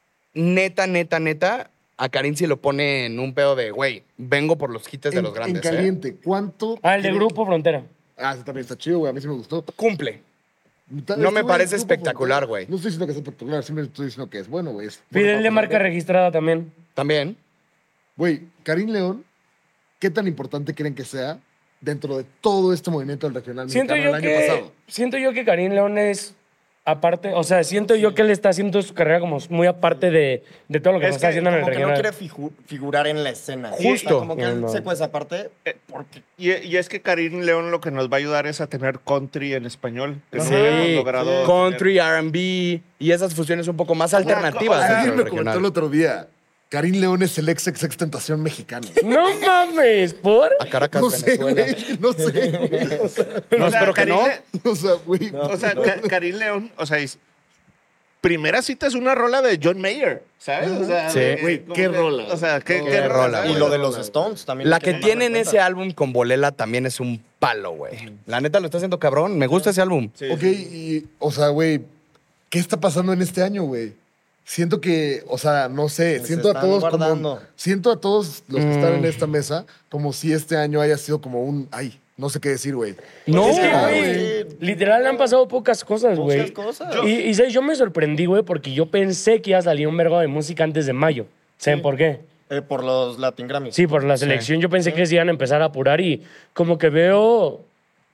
neta, a Karim sí lo pone en un pedo de, güey, vengo por los hits de los grandes, En caliente, ¿cuánto? Ah, el de Grupo Frontera. Ah, ese también está chido, güey. A mí sí me gustó. Cumple. Es No me que, güey, parece Grupo espectacular, Frontera. güey. No estoy diciendo que es espectacular, simplemente estoy diciendo que es bueno, güey. Es bueno Fidel para de marca pasar. registrada también. También. Güey, Karim León, ¿qué tan importante creen que sea dentro de todo este movimiento del regional Siento mexicano yo, el año que, pasado? siento yo que Karim León es aparte, o sea, siento yo que él está haciendo su carrera como muy aparte de todo lo que Es se está que haciendo en el Como que no regional. quiere figurar en la escena. Justo. O sea, como que él No. se esa parte porque Y es que Karim León lo que nos va a ayudar es a tener country en español. Que Sí, no hemos logrado. country, R&B y esas fusiones un poco más alternativas. dentro Alguien del me comentó regional. el otro día, Karim León es el ex tentación mexicano. No mames, ¿por? A Caracas, No sé, Venezuela. güey, no sé, güey. O sea, No, O sea, espero que Karim no. Le- o sea, güey. O sea, Karim León, o sea, primera cita es una rola de John Mayer, ¿sabes? O sea, Sí. Güey, como qué que- rola. O sea, qué Qué rola, ¿sabes? y lo de los Stones también. La hay que tomarlo tiene en cuenta. ese álbum con Bolela también es un palo, güey. La neta lo está haciendo cabrón. Me gusta ese álbum. Sí, Ok, sí. y, o sea, güey, ¿qué está pasando en este año, güey? Siento que, o sea, no sé, Se siento a están todos guardando. como. Siento a todos los que están en esta mesa como si este año haya sido como un. Ay, no sé qué decir, güey. No, Es que, güey. güey, literal han pasado pocas cosas, güey. Muchas cosas. Y ¿sabes? Yo me sorprendí, güey, porque yo pensé que iba a salir un vergo de música antes de mayo. ¿Saben por qué? Por los Latin Grammys. Sí, por la selección yo pensé que se iban a empezar a apurar y como que veo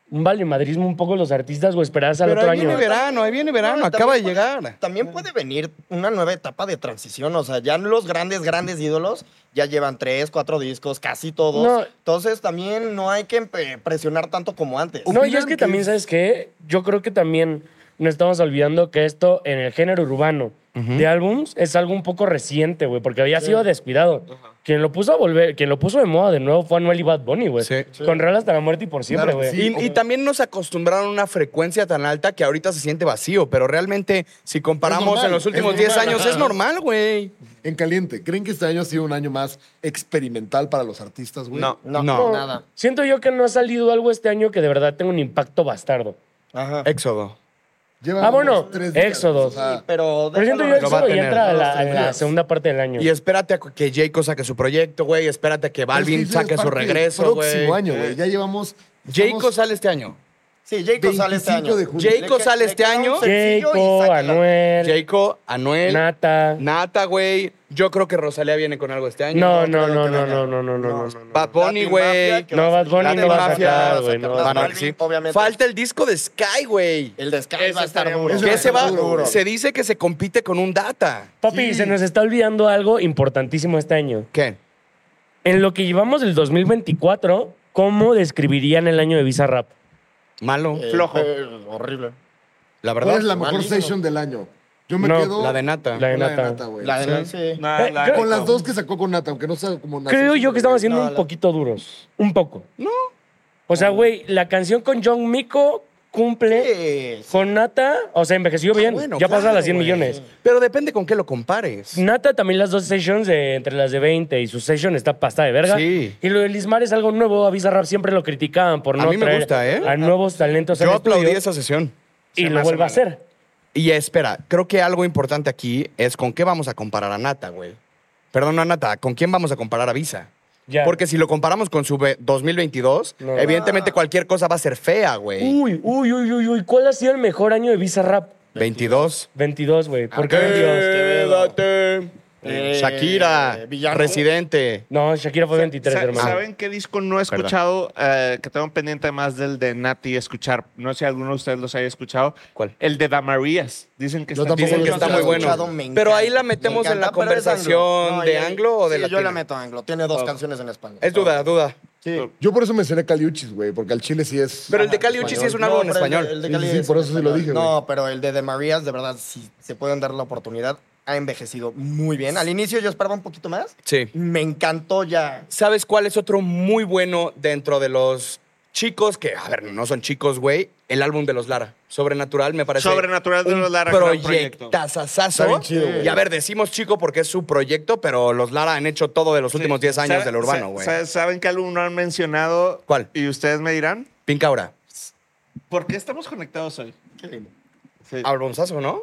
un valemadrismo un poco los artistas o esperarse al Pero otro ahí año. viene verano, No, acaba de también llegar. También puede venir una nueva etapa de transición. O sea, ya los grandes ídolos ya llevan 3, 4 discos, casi todos. No. Entonces también no hay que presionar tanto como antes. No, y es ¿Opinan que que también, es- ¿sabes qué? Yo creo que también no estamos olvidando que esto en el género urbano de álbums es algo un poco reciente, güey, porque había sido descuidado. Quien lo puso de moda de nuevo fue Anuel y Bad Bunny, güey. Sí. Con Real hasta la muerte y por siempre, Claro que güey. sí. Y también nos acostumbraron a una frecuencia tan alta que ahorita se siente vacío, pero realmente si comparamos normal, en los últimos es 10 normal, años ajá. es normal, güey. En caliente, ¿creen que este año ha sido un año más experimental para los artistas, güey? No. No, No. nada. Siento yo que no ha salido algo este año que de verdad tenga un impacto bastardo. Ajá. Éxodo. Lleva Ah, bueno, unos 3 días, Éxodo. o sea, Pero Pero siento yo déjalo. Lo va a Éxodo ya tener. entra a la días. segunda parte del año. Y espérate a que Jayco saque su proyecto, güey. Espérate a que Balvin es que eso es saque su parte del regreso, güey. próximo año, güey. Ya llevamos... Jayco estamos sale este año. Sí, Jayco sale este 25 año. de junio. Jayco Le sale este queda un año. sencillo y Jayco, sácala. Anuel, Jayco, Anuel, Nata. Nata, güey. Yo creo que Rosalía viene con algo este año. No, creo no, que no, venga. no. Bad Bunny, Latin güey. Mafia, que No, va a Bad Bunny salir. no va a Latin sacar, Mafia, güey. No va a Van a sacar. ver, sí. Obviamente. Falta el disco de Sky, güey. El de Sky Ese va a estar estaría duro. bueno. Que se va, Duro. se dice que se compite con un Data. Papi, se nos está olvidando algo importantísimo este año. ¿Qué? En lo que llevamos del 2024, ¿cómo describirían el año de Bizarrap? Malo. Flojo. Horrible. La ¿Cuál verdad. es la mejor malísimo. session del año? Yo me No, quedo... La de Nata. La de con Nata. güey. La de Sí. sí. creo- Con las dos que sacó con Nata, aunque no sea como una Creo session, yo que estamos güey. siendo No, un la- poquito duros. Un poco. No. O sea, güey, la canción con John Miko cumple Sí. con Nata. O sea, envejeció bien. Bueno, ya pasa claro, las 100 güey. millones. Pero depende con qué lo compares. Nata también las dos sessions entre las de 20 y su session está pasta de verga. Sí. Y lo de Lismar es algo nuevo. A Bizarrap siempre lo criticaban por A no mí me traer gusta, ¿eh? a nuevos talentos Yo al aplaudí estudio esa sesión. y Se me lo hace vuelve a mal. hacer. Y espera, creo que algo importante aquí es con qué vamos a comparar a Nata, güey. Perdón, no a Nata, ¿con quién vamos a comparar a Visa? Ya. Porque si lo comparamos con su 2022, No. evidentemente cualquier cosa va a ser fea, güey. Uy. ¿Cuál ha sido el mejor año de Bizarrap? 22. 22, güey. ¿Por qué 22? Quédate. Shakira, Villano. Residente. No, Shakira fue 23, hermano. ¿Saben qué disco no he Perdón. escuchado? Que tengo pendiente más del de Nati escuchar. No sé si alguno de ustedes los haya escuchado. ¿Cuál? El de Damarías. Dicen que Yo está tampoco Dicen que lo está he muy escuchado. bueno. Pero ahí la metemos en la conversación de anglo o de sí, latino. yo la meto anglo. Tiene dos canciones en español. Es duda. Sí. Yo por eso mencioné Caliuchis, güey, porque al chile sí es... Pero el de Cali Uchis sí es un álbum en pero español. El de Sí, Cali sí, es por en eso sí lo español. dije, No, pero el de Marías, de verdad, si se pueden dar la oportunidad, ha envejecido muy bien. Al inicio yo esperaba un poquito más. Sí. Me encantó ya. ¿Sabes cuál es otro muy bueno dentro de los chicos que, a ver, no son chicos, güey? El álbum de los Lara. Sobrenatural, me parece. Sobrenatural de los Lara, gran proyecto. Proyectazazazo. Está bien chido, güey. Y a ver, decimos chico porque es su proyecto, pero los Lara han hecho todo de los últimos 10 años ¿Saben- del urbano, güey. ¿Saben qué álbum no han mencionado? ¿Cuál? Y ustedes me dirán, Pink Aura. ¿por qué estamos conectados hoy? Sí. Albumzazo, ¿no?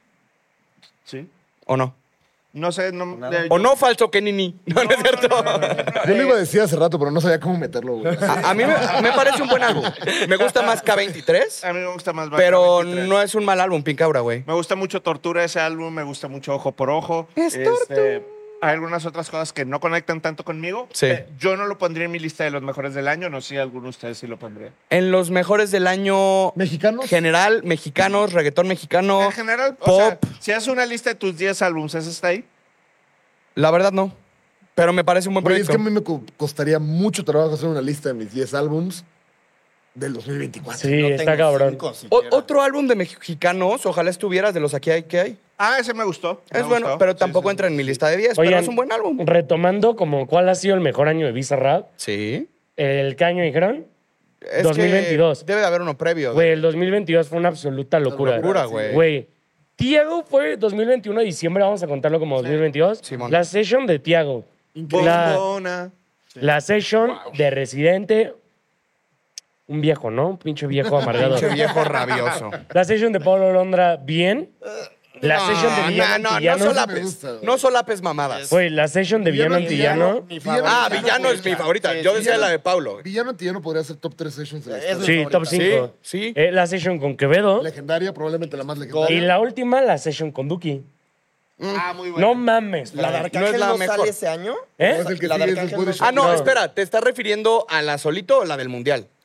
Sí. ¿O no? No sé, no. Nada. ¿O no, falso Kenini? No, no es cierto. Yo lo iba a decir hace rato, pero no sabía cómo meterlo, güey. A mí me parece un buen álbum. Me gusta más K23, A mí me gusta más pero 23. no es un mal álbum, Pink Aura, güey. Me gusta mucho Tortura ese álbum, me gusta mucho Ojo por Ojo. Es hay algunas otras cosas que no conectan tanto conmigo. Sí. Yo no lo pondría en mi lista de los mejores del año, no sé si alguno de ustedes sí lo pondría. En los mejores del año ¿Mexicanos? general, mexicanos, reggaetón mexicano, En general, o sea, pop, si haces una lista de tus 10 álbumes, ¿ese está ahí? la verdad no. Pero me parece un buen Güey, es proyecto. que a mí me costaría mucho trabajo hacer una lista de mis 10 álbums del 2024. Sí, No está tengo cabrón. 5 siquiera. Otro álbum de mexicanos, ojalá estuvieras de los aquí hay que hay. Ah, ese me gustó. Es bueno, pero tampoco entra en mi lista de 10, pero Oigan, es un buen álbum. Retomando como cuál ha sido el mejor año de Bizarrap, Sí. ¿el qué año dijeron? Es 2022. que debe de haber uno previo. Güey, el 2022 fue una absoluta locura. Locura, güey. Güey, Tiago fue 2021 de diciembre, vamos a contarlo como 2022. Simón. La session de Tiago. La, Bombona. la session de Residente. Un viejo, ¿no? Un pinche viejo amargado. Pinche viejo rabioso. La session de Pablo Londra, bien. La session de Villano no Antillano. me solapes. gusta, güey. No solapes mamadas. Güey, la session de Villano Antillano. Mi Villano- Ah, favorita. Villano es mi favorita. Yo decía la de Paulo. Villano Antillano podría ser top 3 sessions de la Es historia. mi Sí, favorita. top 5. Sí. La session con Quevedo. Legendaria, probablemente la más Y legendaria. la última, la session con Duki. Ah, muy bueno. No mames. ¿La de padre. Arcángel No es la no mejor. sale ese año? ¿Eh? Es el que La de sigue, es Arcángel después de no Ah, no, No. espera. ¿Te estás refiriendo a la solito o la del mundial?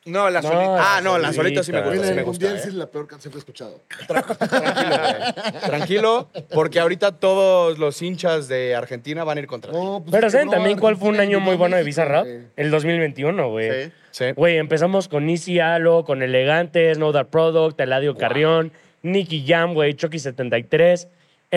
No, la solita. Ah, no, la solita sí me Güey, gusta, la sí me del gusta. mundial sí es la peor canción que he escuchado. Tranquilo, güey. Tranquilo, porque ahorita todos los hinchas de Argentina van a ir contra ti. No, pues Pero es que ¿saben no, también cuál fue un Argentina año muy llegó a bueno de México, Bizarrap? güey. El 2021, güey. Sí. Sí. Güey, empezamos con Easy Alo, con Elegantes, No That Product, Eladio Carrión, Nicky Jam, güey, Chucky 73,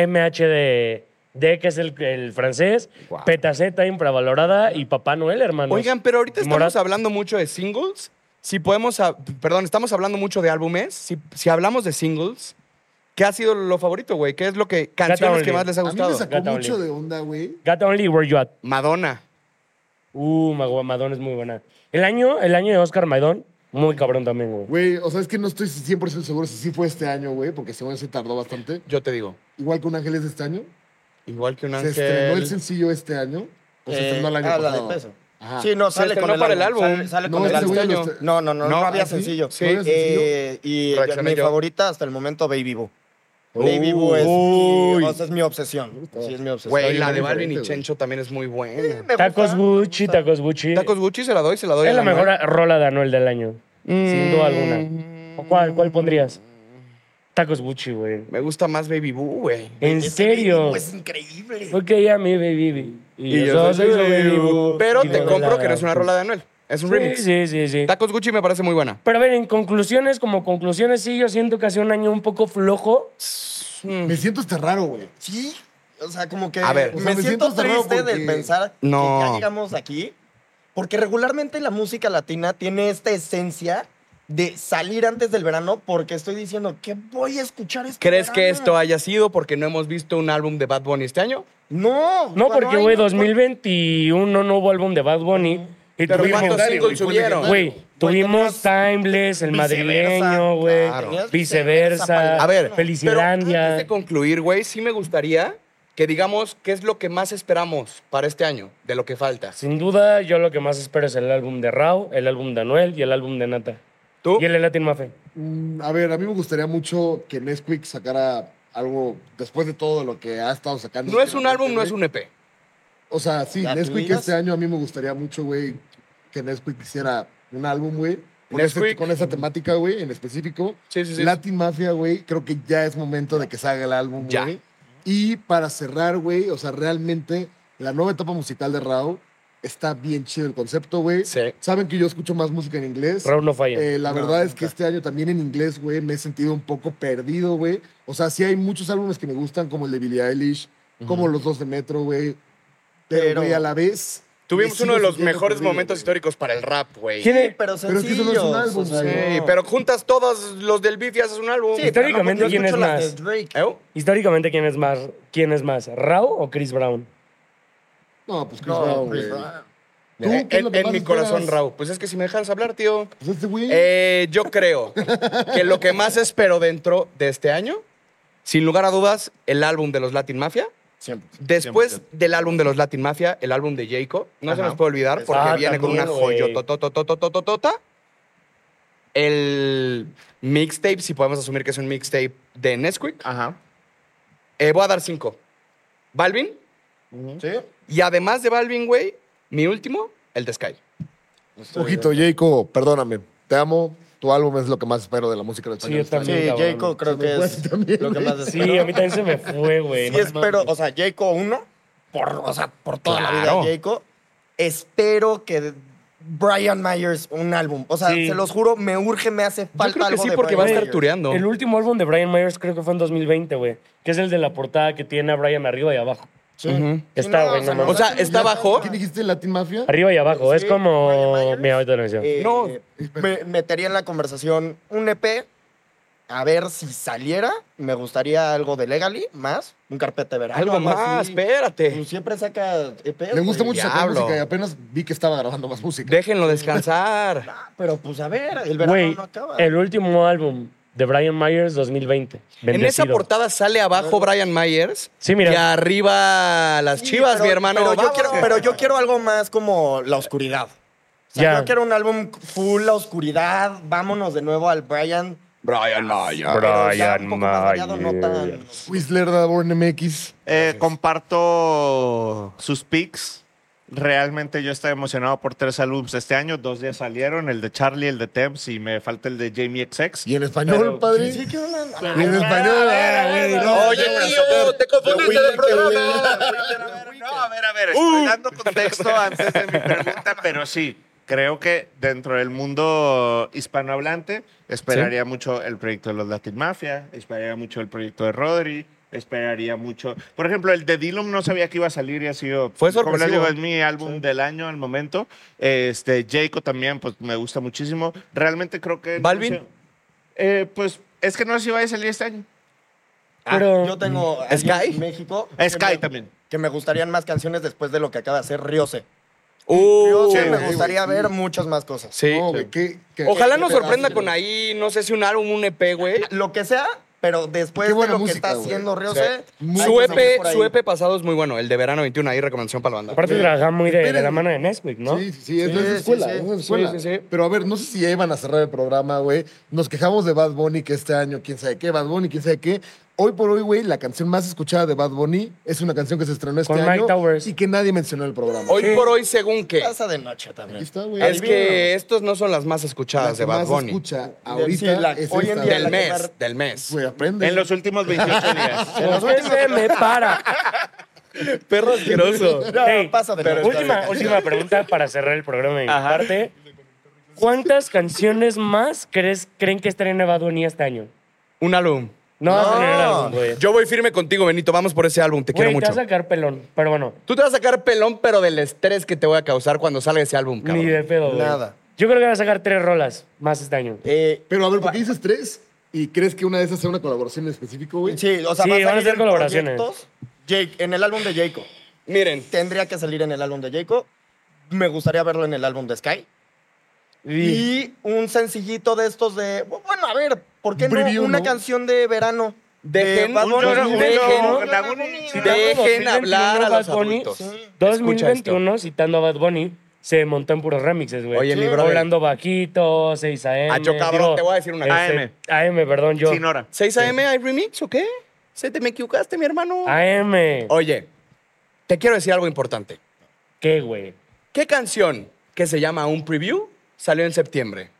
MHD, que es el francés, Wow. Petaceta, infravalorada, y Papá Noel, hermano. Oigan, pero ahorita estamos Morat. hablando mucho de singles. Si podemos, perdón, estamos hablando mucho de álbumes. Si hablamos de singles, ¿qué ha sido lo favorito, güey? ¿Qué es lo que canciones Only. que más les ha A mí me gustado? sacó Gata mucho Only. de onda, güey. Got Only Where You At. Madonna. Madonna es muy buena. El año de Oscar Maidón, muy cabrón también, güey. Güey, o sea, es que no estoy 100% seguro si sí fue este año, güey, porque según se tardó bastante. Yo te digo, Igual que Un Ángel es de este año. igual que un Se estrenó el ángel. señor este año. O se estrenó el año la pasado. de peso. Ajá. Sí, no, Se sale estrenó con para el álbum. Sale No, con el ese álbum. güey año. No, no había ¿Ah, sí? sencillo. Sí. ¿No había sencillo? Y Reaccioné mi yo. favorita hasta el momento, Baby Boo. Baby Boo es, Uy. o sea, es mi obsesión. Sí, es mi obsesión. Güey, Está la bien de Balvin y diferente, güey. Chencho también es muy buena. Me Tacos gusta. Gucci. Tacos Gucci se la doy Es a la mejor Anuel. rola de Anuel del año. Sin duda alguna. ¿O ¿Cuál pondrías? Tacos Gucci, güey. Me gusta más Baby Boo, güey. ¿En Ese serio? Baby Boo es increíble. Ok, ya mi baby. Y yo soy su Baby Boo. Pero Y te de compro la- que no es una rola de Anuel. Es un remix. Sí. Tacos Gucci me parece muy buena. Pero a ver, en conclusiones, sí, yo siento que ha sido un año un poco flojo. Me siento hasta raro, güey. Sí, o sea, como que A ver. O sea, me siento hasta raro triste porque- de pensar No. que ya llegamos aquí, porque regularmente la música latina tiene esta esencia de salir antes del verano porque estoy diciendo que voy a escuchar este ¿Crees que verano? esto haya sido porque no hemos visto un álbum de Bad Bunny este año? No. No, cuando porque, hay- güey, 2021 no hubo álbum de Bad Bunny. Y Pero tuvimos, ¿cuántos legendario, singles güey, fue subieron? güey, tuvimos tenías Timeless, el Viceversa, madrileño, güey. claro. Tenías Viceversa. Viceversa, A ver, pero Felicilandia. antes de concluir, güey, sí me gustaría que digamos qué es lo que más esperamos para este año, de lo que falta. Sin duda, yo lo que más espero es el álbum de Rao, el álbum de Anuel y el álbum de Nata. ¿Tú? Y el de Latin Mafia. A ver, a mí me gustaría mucho que Nesquik sacara algo después de todo lo que ha estado sacando. No es un álbum, no güey. es un EP. O sea, sí, ¿Ya Nesquik tuvidas? este año a mí me gustaría mucho, güey, que Nesquik hiciera un álbum, güey. Nesquik. Con esa temática, güey, en específico. Sí, sí, sí. Latin Mafia, güey, creo que ya es momento de que salga el álbum, Ya. güey. Y para cerrar, güey, o sea, realmente la nueva etapa musical de Rao está bien chido el concepto, güey. Sí. Saben que yo escucho más música en inglés. Rao no falla. La No, verdad es que nunca. este año también en inglés, güey, me he sentido un poco perdido, güey. O sea, sí hay muchos álbumes que me gustan, como el de Billie Eilish, como los dos de Metro, güey. Pero, güey, a la vez... Tuvimos me uno de sigo los sintiendo mejores perdido, momentos güey. históricos para el rap, güey. ¿Quién es? Pero Pero es que eso no es un sencillos, álbum, o sea, güey. Sí, no. pero juntas todos los del beef y haces un álbum. Sí, Históricamente, pero no, ¿quién yo es escucho las más? de Drake. ¿Eh? Históricamente, ¿quién es más? ¿Rao o Chris Brown? No, pues Chris No, Brown, Chris güey. Brown. ¿Tú qué es lo que En más mi corazón, esperas? Raúl. Pues es que si me dejas hablar, tío. Pues este güey... Yo creo que lo que más espero dentro de este año, sin lugar a dudas, el álbum de los Latin Mafia. Siempre. Después del álbum de los Latin Mafia, el álbum de Jayco. No se Ajá. nos puede olvidar porque Ah, viene con una también, güey. joyototototototota. El mixtape, si podemos asumir que es un mixtape de Nesquik. Ajá. Voy a dar 5. Balvin. ¿Sí? Y además de Balvin, güey, mi último, el de Sky. Ojito, Jayco, perdóname. Te amo. Tu álbum es lo que más espero de la música de Sí, yo español. también. Sí, cabrón. Jayco creo Se me que fue es también, lo que güey. más Sí, a mí también se me fue, güey. Sí No espero, mames. o sea, Jayco 1, por toda la Claro. vida Jayco. Espero que Brian Myers un álbum. O sea, Sí. se los juro, me urge, me hace falta Yo creo que algo sí, de porque Brian va a estar Myers. tureando. El último álbum de Brian Myers creo que fue en 2020, güey. Que es el de la portada que tiene a Brian arriba y abajo. Sí. Ujú. Sí, Está, güey, no mames. O sea, está abajo. ¿Quién dijiste? ¿Latin Mafia? Arriba y abajo. Es Sí, como... Brian Myers. Mira, ahorita lo menciono. No. Metería en la conversación un EP. A ver si saliera. Me gustaría algo de Legally, más. Un carpeta de verano. Algo más, así. espérate. Pues siempre saca EP. Me gusta mucho sacar Diablo. música y apenas vi que estaba grabando más música. Déjenlo descansar. Pero pues a ver, el verano Güey, no acaba. el último álbum de Brian Myers 2020. En esa Bendecido. portada sale abajo Brian Myers. Sí, mira. Y arriba las Sí, chivas, pero- mi hermano. Pero yo quiero algo más como la oscuridad. O sea, Ya. yo quiero un álbum full la oscuridad. Vámonos de nuevo al Brian. Brian Myers. Pero ya un poco más variado, no tan... Whistler, Daborn MX. Comparto sus picks. realmente yo estaba emocionado por 3 álbumes este año. 2 ya salieron, el de Charlie, el de Thames y me falta el de Jamie XX. ¿Y en español, padre? Sí, ¿qué onda? ¿Y en español? Oye, tío, te confundiste del programa. A ver, estoy dando contexto antes de mi pregunta, pero sí, creo que dentro del mundo hispanohablante esperaría mucho el proyecto de los Latin Mafia, esperaría mucho el proyecto de Rodri, esperaría mucho. Por ejemplo, el de Dillom no sabía que iba a salir y ha sido. Fue como les sorpresivo. digo, es mi álbum del año al momento. Jayco también, pues me gusta muchísimo. Realmente creo que. ¿Balvin? No sé, pues es que no sé si va a salir este año. Pero- Yo tengo ¿Sky? en México. Sky también. Que me gustarían más canciones después de lo que acaba de hacer Riose. Sí, Me güey, gustaría sí. ver muchas más cosas. Sí. No, güey, ¿qué- Ojalá qué nos sorprenda pedazo, con güey? ahí, no sé si un álbum, un EP, güey. Lo que sea, pero después Qué de buena lo música, que está güey. haciendo Riose. Muy hay Su que buena seguir por ahí. EP pasado es muy bueno, el de verano 21, ahí recomendación para la banda. Aparte trabaja muy de la Esperen. mano de Nesquik, ¿no? Sí, sí, es Sí, de esa sí, escuela. sí. Es de esa escuela. Sí, sí, sí. Pero a ver, no sé si ya iban a cerrar el programa, güey. Nos quejamos de Bad Bunny que este año, quién sabe qué, Bad Bunny, quién sabe qué. Hoy por hoy, güey, la canción más escuchada de Bad Bunny es una canción que se estrenó este Con año Mike Towers. y que nadie mencionó en el programa. Hoy por hoy, según qué. Pasa de noche Aquí también. está, güey. Es que estos no son las más escuchadas la de que Bad más Bunny. escucha Sí, ahorita es hoy en esta, día Del la güey. que mes, más- del mes. Güey, aprende. En los últimos 28 días. ¿Por qué se me para? Perro asqueroso. No, Hey, pasa de noche. última pregunta para cerrar el programa de mi parte. ¿Cuántas canciones más creen que estrene Bad Bunny este año? Un álbum. No, va a No. salir el álbum, güey. Yo voy firme contigo, Benito. Vamos por ese álbum. Te quiero Güey, te mucho. vas a sacar pelón, pero bueno, Tú te vas a sacar pelón, pero del estrés que te voy a causar cuando salga ese álbum, cabrón. ni de pedo, güey. Nada. Yo creo que va a sacar 3 rolas más este año. Pero a ver, ¿por qué dices 3? ¿Y crees que una de esas sea una colaboración en específico, güey? Sí, o sea, Sí, va van a salir ser en colaboraciones. proyectos. En el álbum de Jayco. Miren, Tendría que salir en el álbum de Jayco. Me gustaría verlo en el álbum de Sky. Y un sencillito de estos de. Bueno, a ver, ¿por qué no? Preview, Una ¿no? canción de verano. Dejen- Bad Bunny. dejen hablar a los Bad Bunny, adultos. 2021, citando a Bad Bunny, se montó en puros remixes, güey. Oye, mi brother. Volando Vaquito, 6 AM. Acho, cabrón, te voy a decir una cosa. AM, perdón, yo. Sin hora. 6 AM hay remix o qué? ¿Se te me equivocaste, mi hermano? AM. Oye, te quiero decir algo importante. ¿Qué, güey? ¿Qué canción que se llama Un Preview salió en septiembre?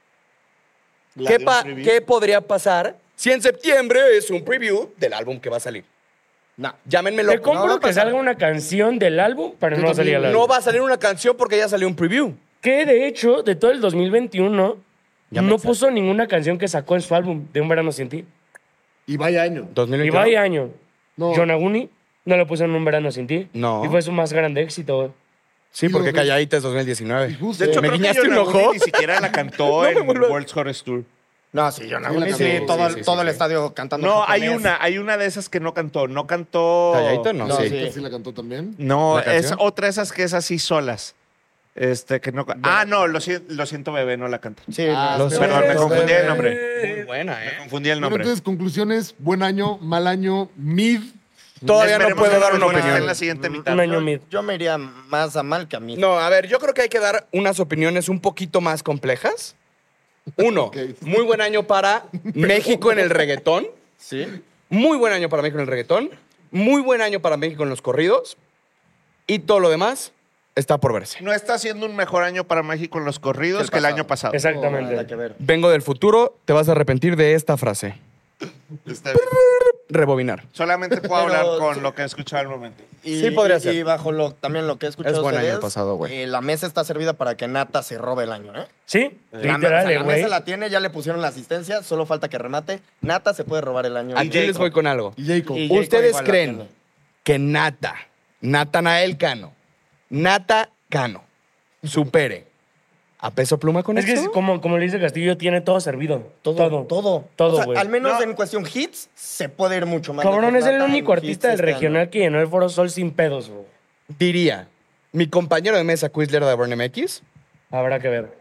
¿Qué podría pasar si en septiembre es un preview del álbum que va a salir? No. Llámenme Te loco. compro no va a que pasar. salga una canción del álbum, pero Yo no va a salir también, el No álbum. va a salir una canción porque ya salió un preview. Que de hecho, de todo el 2021, Ya me no exalté. puso ninguna canción que sacó en su álbum de Un Verano Sin Ti. Y vaya año. Y 2021. vaya año. No. Yonaguni no lo puso en Un Verano Sin Ti. No. Y fue su más grande éxito, güey. Sí, Y porque los- Calladita es 2019. Y justo. De hecho, ¿Me creo que guiñaste un Yonaguni ojo? ni siquiera la cantó No me en vuelvas- World's Hottest Tour. No, sí, yo no. Sí, la Sí, cantó. todo, Sí, sí, todo sí, el sí. estadio cantando. No, japonés. hay una de esas que no cantó. No cantó. Calladita no, No, sí. sí. Sí la cantó también. No, ¿La es canción? otra de esas que es así solas. Que no. No, lo siento, bebé, no la canta. Sí, Ah, no, lo pero- sé. Perdón, me confundí el nombre. Muy buena, Me ¿eh? confundí el Bueno, nombre. entonces, conclusiones, buen año, mal año, mid. Todavía no Esperemos puedo que dar los una buenos estén opinión. en la siguiente mitad. Un año mid. Yo me iría más a mal que a mí. No, a ver, yo creo que hay que dar unas opiniones un poquito más complejas. Uno, Ok. muy buen año para México en el reggaetón. Sí. Muy buen año para México en el reggaetón. Muy buen año para México en los corridos. Y todo lo demás está por verse. No está siendo un mejor año para México en los corridos que el año pasado. Nada Exactamente. que ver. Vengo del futuro, te vas a arrepentir de esta frase. Está bien. Rebobinar. Solamente puedo Pero- hablar con lo que he escuchado al momento. Y, Sí, podría y- ser. Y bajo también lo que he escuchado Es buen año ustedes, el pasado, güey. la mesa está servida para que Nata se robe el año, ¿eh? Sí, La literal, güey. mesa la tiene, ya le pusieron la asistencia, solo falta que remate. Nata se puede robar el año. Aquí les voy con algo. Y Jacob. Y Jacob ¿Ustedes igual la creen tiene. que Natanael Cano, Nata Cano, supere a Peso Pluma con Es que esto? es como le dice Castillo, tiene todo servido. Todo. Todo. Todo, O sea, güey. al menos No. en cuestión hits, se puede ir mucho más. Cabrón, lejos es el Nata único en artista hits del este regional año. que llenó el Foro Sol sin pedos, güey. Diría, mi compañero de mesa Quizler de Burn MX. Habrá que ver.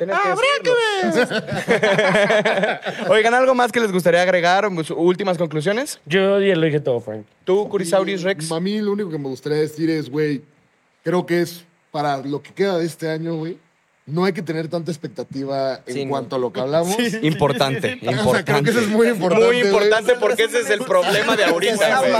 Oigan, ¿algo más que les gustaría agregar? ¿Últimas conclusiones? Yo ya lo dije todo, Frank. ¿Tú, Curisaurus Rex? A mí lo único que me gustaría decir es, güey, creo que es para lo que queda de este año, güey, no hay que tener tanta expectativa en Sí, no. cuanto a lo que hablamos. Importante, O sea, importante. creo que eso es muy importante. Muy importante güey. porque ese es el problema de Que ahorita, sea güey. mal,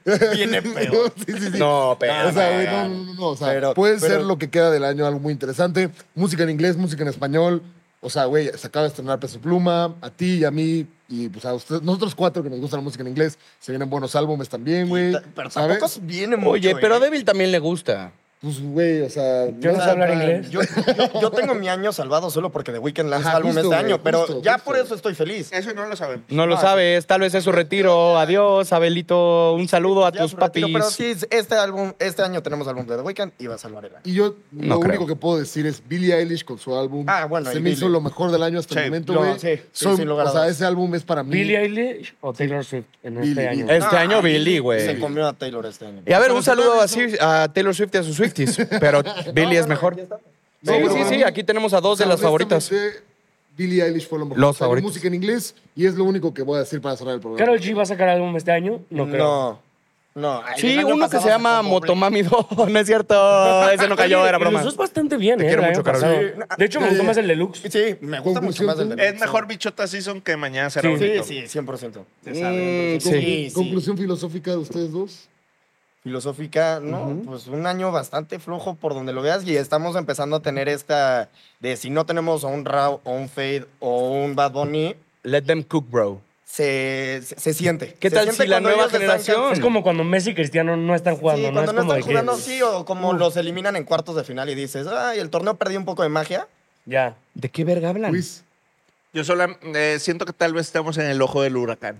viene peor. Sí. No, pero. O sea, güey, no. O sea, Pero- puede pero- ser lo que queda del año algo muy interesante. Música en inglés, música en español. O sea, güey, se acaba de estrenar Peso Pluma, a ti y a mí, y pues a ustedes, nosotros 4 que nos gusta la música en inglés, se vienen buenos álbumes también, güey. Pero ¿sabes? tampoco viene mucho. Oye, pero a ¿eh? Devil también le gusta. Pues, güey, o sea... Yo no sé hablar inglés. Yo tengo mi año salvado solo porque The Weeknd lanza Ajá, álbum justo, este güey, año, pero justo, ya justo. por eso estoy feliz. Eso no lo sabemos. No lo Ah, sabes, tal vez es su retiro. Adiós, Abelito. Un saludo a Ya tus su retiro, papis. Pero sí, este año tenemos álbum de The Weeknd y va a salvar el año. Y yo No lo creo. único que puedo decir es Billie Eilish con su álbum. Ah, bueno, se y me hizo Billie. lo mejor del año hasta Sí. el momento, No, güey. sí, sin lugar a o sea, dudas. ese álbum es para mí. ¿Billie Eilish o Taylor Swift en Billie, este año? Billie. Este año Billy, Se güey. comió a Taylor este año. Y a ver, Pero un saludo también a Taylor Swift y a sus Swifties. Pero Billy es mejor. No, Sí, pero sí, para sí. mí, Aquí tenemos a dos o sea, de las favoritas. honestamente, Billie Eilish fue lo mejor. Los O sea, favoritos. música en inglés y es lo único que voy a decir para cerrar el programa. ¿Karol G va a sacar álbum este año? No creo. No. Ay, Sí, el año uno que pasado se llama sacó Pobre. Motomami 2. No es cierto. Ese no cayó, Oye, era y broma. Los dos bastante bien, Te ¿eh? quiero el mucho, año Karol pasado. G. De hecho, me gustó más el deluxe. Sí, me gusta mucho más el de Es mejor Bichota Season que mañana será Sí. bonito. Sí, 100%. Sí. Conclusión filosófica de ustedes dos. Filosófica, ¿no? Pues un año bastante flojo por donde lo veas y estamos empezando a tener esta de si no tenemos a un Rauw o un Fade o un Bad Bunny, Let them cook, bro. se siente. ¿Qué Se tal siente si la cuando nueva ellos están generación? Es como cuando Messi y Cristiano no están jugando, Sí, ¿no? cuando Es no como están de que- jugando así o como los eliminan en cuartos de final y dices, ay, el torneo perdió un poco de magia. Ya. ¿De qué verga hablan? Luis. Yo solo siento que tal vez estamos en el ojo del huracán.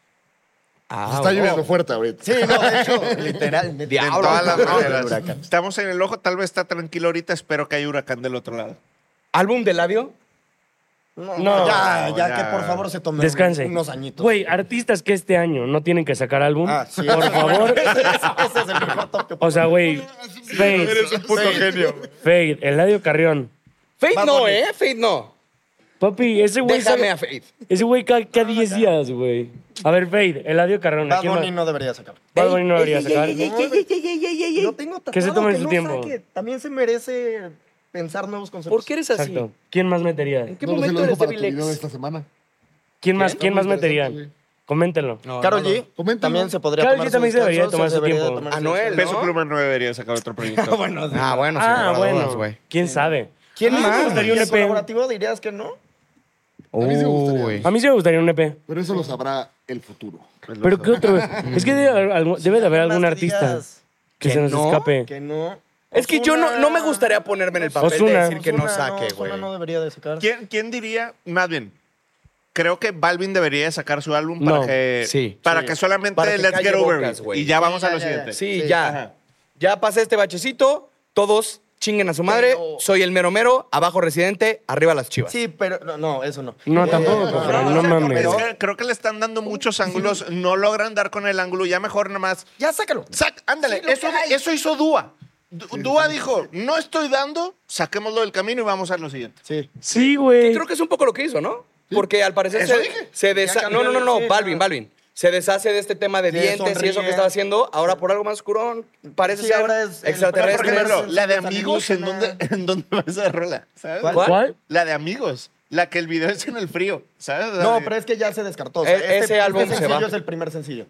Ah, Está lloviendo fuerte ahorita. Sí, no, de hecho, literalmente. En Diablo. todas las El maneras. huracán. Estamos en el ojo, tal vez está tranquilo ahorita, espero que haya huracán del otro lado. ¿Álbum de labio? No, ya, ya. que por favor se tomen Descanse. unos añitos. Güey, artistas que este año no tienen que sacar álbum, Ah, sí. por favor. Ese es el mejor top que O sea, güey, Fade, Eres un puto genio. Fade, Eladio Carrión. Fate Bad no, Bunny. Fate no. Papi, ese güey Déjame sabe- a Fate. ese güey cada 10 días, güey. A ver, Fade, Eladio Carrión. ¿a Bad quién Bunny más? no debería sacar. Bad Bunny no debería sacar. No tengo Que se tatuado, tomen que su no tiempo. saque. También se merece pensar nuevos conceptos. ¿Por qué eres así? Exacto. ¿Quién más metería? ¿En qué No, se momento lo eres dejo para tu Devil video de X? esta semana. ¿Quién más Está muy meterían? interesante, Coméntenlo. No, Karol no, G no. Coméntalo. también se podría Karol tomar G también sus se debería descansos, tomar su debería tiempo. tomar sus Anuel, descansos. Peso Pluma no debería sacar otro proyecto. Ah, bueno, sin Ah, lugar a dudas, bueno. güey. ¿Quién sabe? ¿Quién A mí sí me más? gustaría un ¿Y el EP. colaborativo dirías que no? A mí sí me gustaría. Uy. A mí sí me gustaría un EP. Pero eso lo sabrá el futuro. ¿Pero qué otro? Es que debe de haber algún Más artista dirías que ¿Que se nos no? escape. Que no. Es que yo no me gustaría ponerme en el papel de Ozuna. decir que no saque, güey. Ozuna no debería de sacar. ¿Quién diría, más bien, creo que Balvin debería sacar su álbum No, para que, sí. para Sí. que solamente Para que let's calle get over bocas, it. güey. Y ya vamos Sí, a lo ya, ya, siguiente. Sí, Sí, ya. ajá. Ya pasé este bachecito. Todos chinguen a su madre. Pero- Soy el mero mero. Abajo Residente. Arriba las Chivas. Sí, pero no, eso no. No, tampoco, Fran, no mames. Es que creo que le están dando muchos ángulos, no logran dar con el ángulo, ya mejor nada más. Ya sácalo. Ándale, Sí, lo que hay. eso hizo Dúa. Dúa dijo, no estoy dando, saquémoslo del camino y vamos a lo siguiente. Sí. Sí, güey. Creo que es un poco lo que hizo, ¿no? Porque al parecer Eso dije. se Ya deshace. cambió No, sí, Balvin. Se deshace de este tema de Sí, dientes y eso sonríe. que estaba haciendo. Ahora por algo más oscurón. Parece Sí, ser ahora es el- extraterrestre. Por ejemplo, es la de alienígena. amigos, ¿en dónde va esa rola? ¿Sabes? ¿Cuál? ¿Cuál? La de amigos. La que el video es en el frío, ¿sabes? O sea, No, pero es que ya se descartó. O sea, Ese álbum se sencillo va. es el primer sencillo.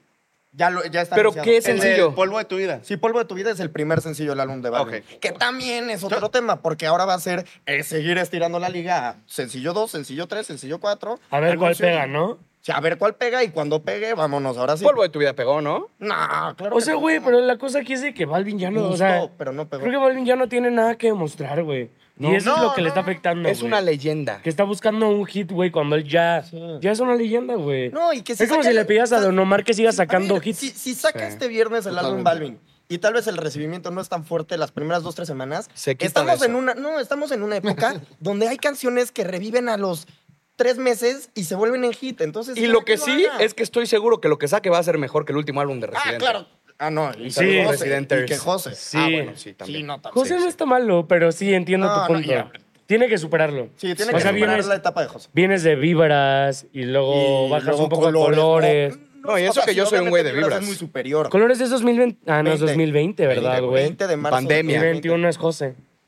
Ya está Pero anunciado. ¿qué es el de sencillo? Polvo de tu vida. Sí, Polvo de tu vida es el primer sencillo del álbum de Balvin. Ok. Que también es otro tema, porque ahora va a ser seguir estirando la liga a sencillo 2, sencillo 3, sencillo 4. A ver cuál anuncio. pega, ¿no? Sí, a ver cuál pega y cuando pegue, vámonos, ahora sí. Polvo de tu vida pegó, ¿no? No, claro O que sea, no. güey, pero la cosa aquí es de que Balvin ya no, o Gustó, sea, pero no pegó. creo que Balvin ya no tiene nada que demostrar, güey. Y eso es lo que le está afectando, Es güey. una leyenda. Que está buscando un hit, güey, cuando él ya es una leyenda, güey. No, y que se Es como saque- si le pidas a Don Omar que siga A sacando ver, hits. Si saca este viernes el álbum Totalmente. Balvin y tal vez el recibimiento no es tan fuerte las primeras 2-3 semanas, Se quita estamos de en eso. estamos en una época donde hay canciones que reviven a los 3 meses y se vuelven en hit. Entonces, Y lo que sí es que estoy seguro que lo que saque va a ser mejor que el último álbum de Residente. claro. Ah, no. Y Sí. que José, Residenters. y que José. Sí. Ah, bueno, sí, también. Sí, no, también. José no está malo, pero sí entiendo No, tu no, punto. ya. Tiene que superarlo. Sí, tiene O que sea, superar vienes- la etapa de José. Vienes de víboras y luego Y bajas luego un poco de colores. No, y eso que yo soy un güey de Vibras vibras. Es muy superior. Colores es 2020. Ah, no, es 20. 2020, ¿verdad, güey? 20 de marzo. Pandemia. Y 21 es José.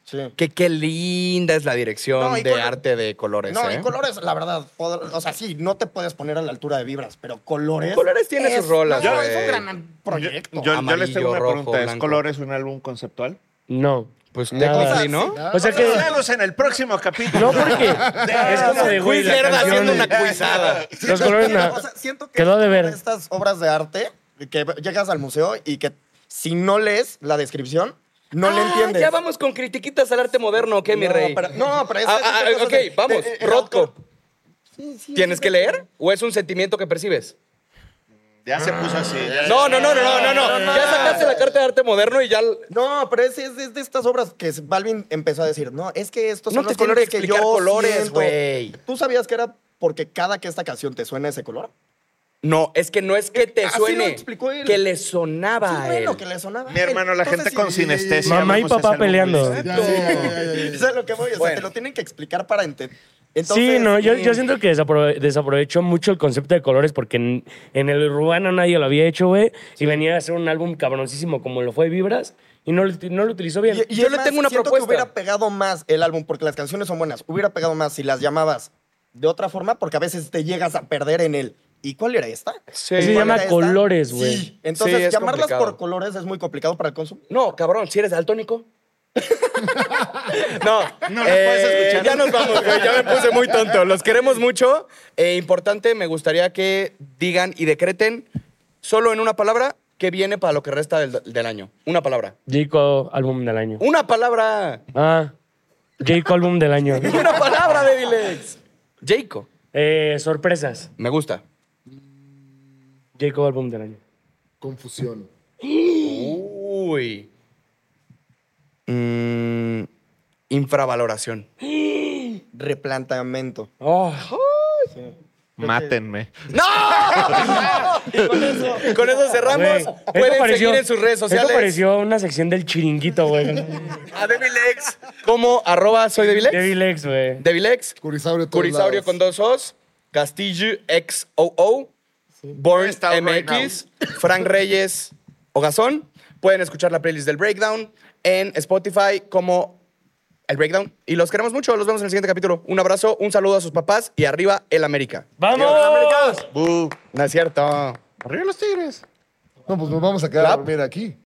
Sí. Que qué linda es la dirección No, y de color- arte de colores, No, ¿eh? y colores, la verdad, o sea, sí, no te puedes poner a la altura de vibras, pero colores. Colores tiene sus rolas, No, güey. es un gran proyecto. Yo les tengo Amarillo, una rojo, pregunta. ¿Es blanco. Colores un álbum conceptual? No. Pues Nada. technically, ¿no? O sea que... Veamos en el próximo capítulo. No, porque es como de, güey, la Quizlerda haciendo canción... una cuizada. Los colores... O sea, siento que Quedó de es ver. una de estas obras de arte que llegas al museo y que si no lees la descripción, no le entiendes. Ya vamos con critiquitas al arte moderno, ¿qué, mi rey? Pero es Ok, vamos. Rothko. ¿Tienes que leer o es un sentimiento que percibes? Ya se puso así. No. Ya sacaste la carta de arte moderno y ya... No, pero es de estas obras que Balvin empezó a decir, no, es que estos No son te los tienes colores que que explicar yo colores, siento. güey. ¿Tú sabías que era porque cada que esta canción te suena ese color? No, es que no es que te Así lo suene, explicó él. que le sonaba Sí, a él. bueno, que le sonaba. Mi hermano, la gente con sinestesia. Mamá y vemos ese papá álbum, peleando. güey. Eso es lo que voy, o sea, Bueno. te lo tienen que explicar para entender. Entonces, Sí, no, yo siento que desaprovechó mucho el concepto de colores porque en el urbano nadie lo había hecho, güey. Y venía a hacer un álbum cabroncísimo como lo fue Vibras y no lo utilizó bien. Y Yo es le más, tengo una siento propuesta. que hubiera pegado más el álbum, porque las canciones son buenas. Hubiera pegado más si las llamabas de otra forma, porque a veces te llegas a perder en el. ¿Y cuál era esta? Sí. Se ¿Cuál llama era esta? colores, güey. Sí, entonces Sí, es llamarlas complicado. por colores es muy complicado para el consumo. No, cabrón, si eres daltónico. No, No lo puedes escuchar. Ya nos vamos, güey. Ya me puse muy tonto. Los queremos mucho. Importante, me gustaría que digan y decreten solo en una palabra qué viene para lo que resta del año. Una palabra. Jayco, álbum del año. Una palabra. Jayco, álbum del año. Una palabra, Devilex. Jayco. Sorpresas. Me gusta. Jayco, álbum del año. Confusión. Uy. Infravaloración. Replanteamiento. Oh, Mátenme. Con eso cerramos. güey. Pueden seguir en sus redes Esto sociales. pareció una sección del chiringuito, güey. A Devilex. Como @soy Devilex. Devil X, güey. Devilex. Curisaurio. todos Curisaurio lados. con 2 O's. Castillo XOO. Born Está right MX. Frank Reyes Ogazón. Pueden escuchar la playlist del Breakdown en Spotify como El Breakdown. Y los queremos mucho. Los vemos en el siguiente capítulo. Un abrazo, un saludo a sus papás y arriba el América. ¡Vamos! Bu. No es cierto. Arriba los tigres. No, pues nos vamos a quedar a Clap. dormir aquí.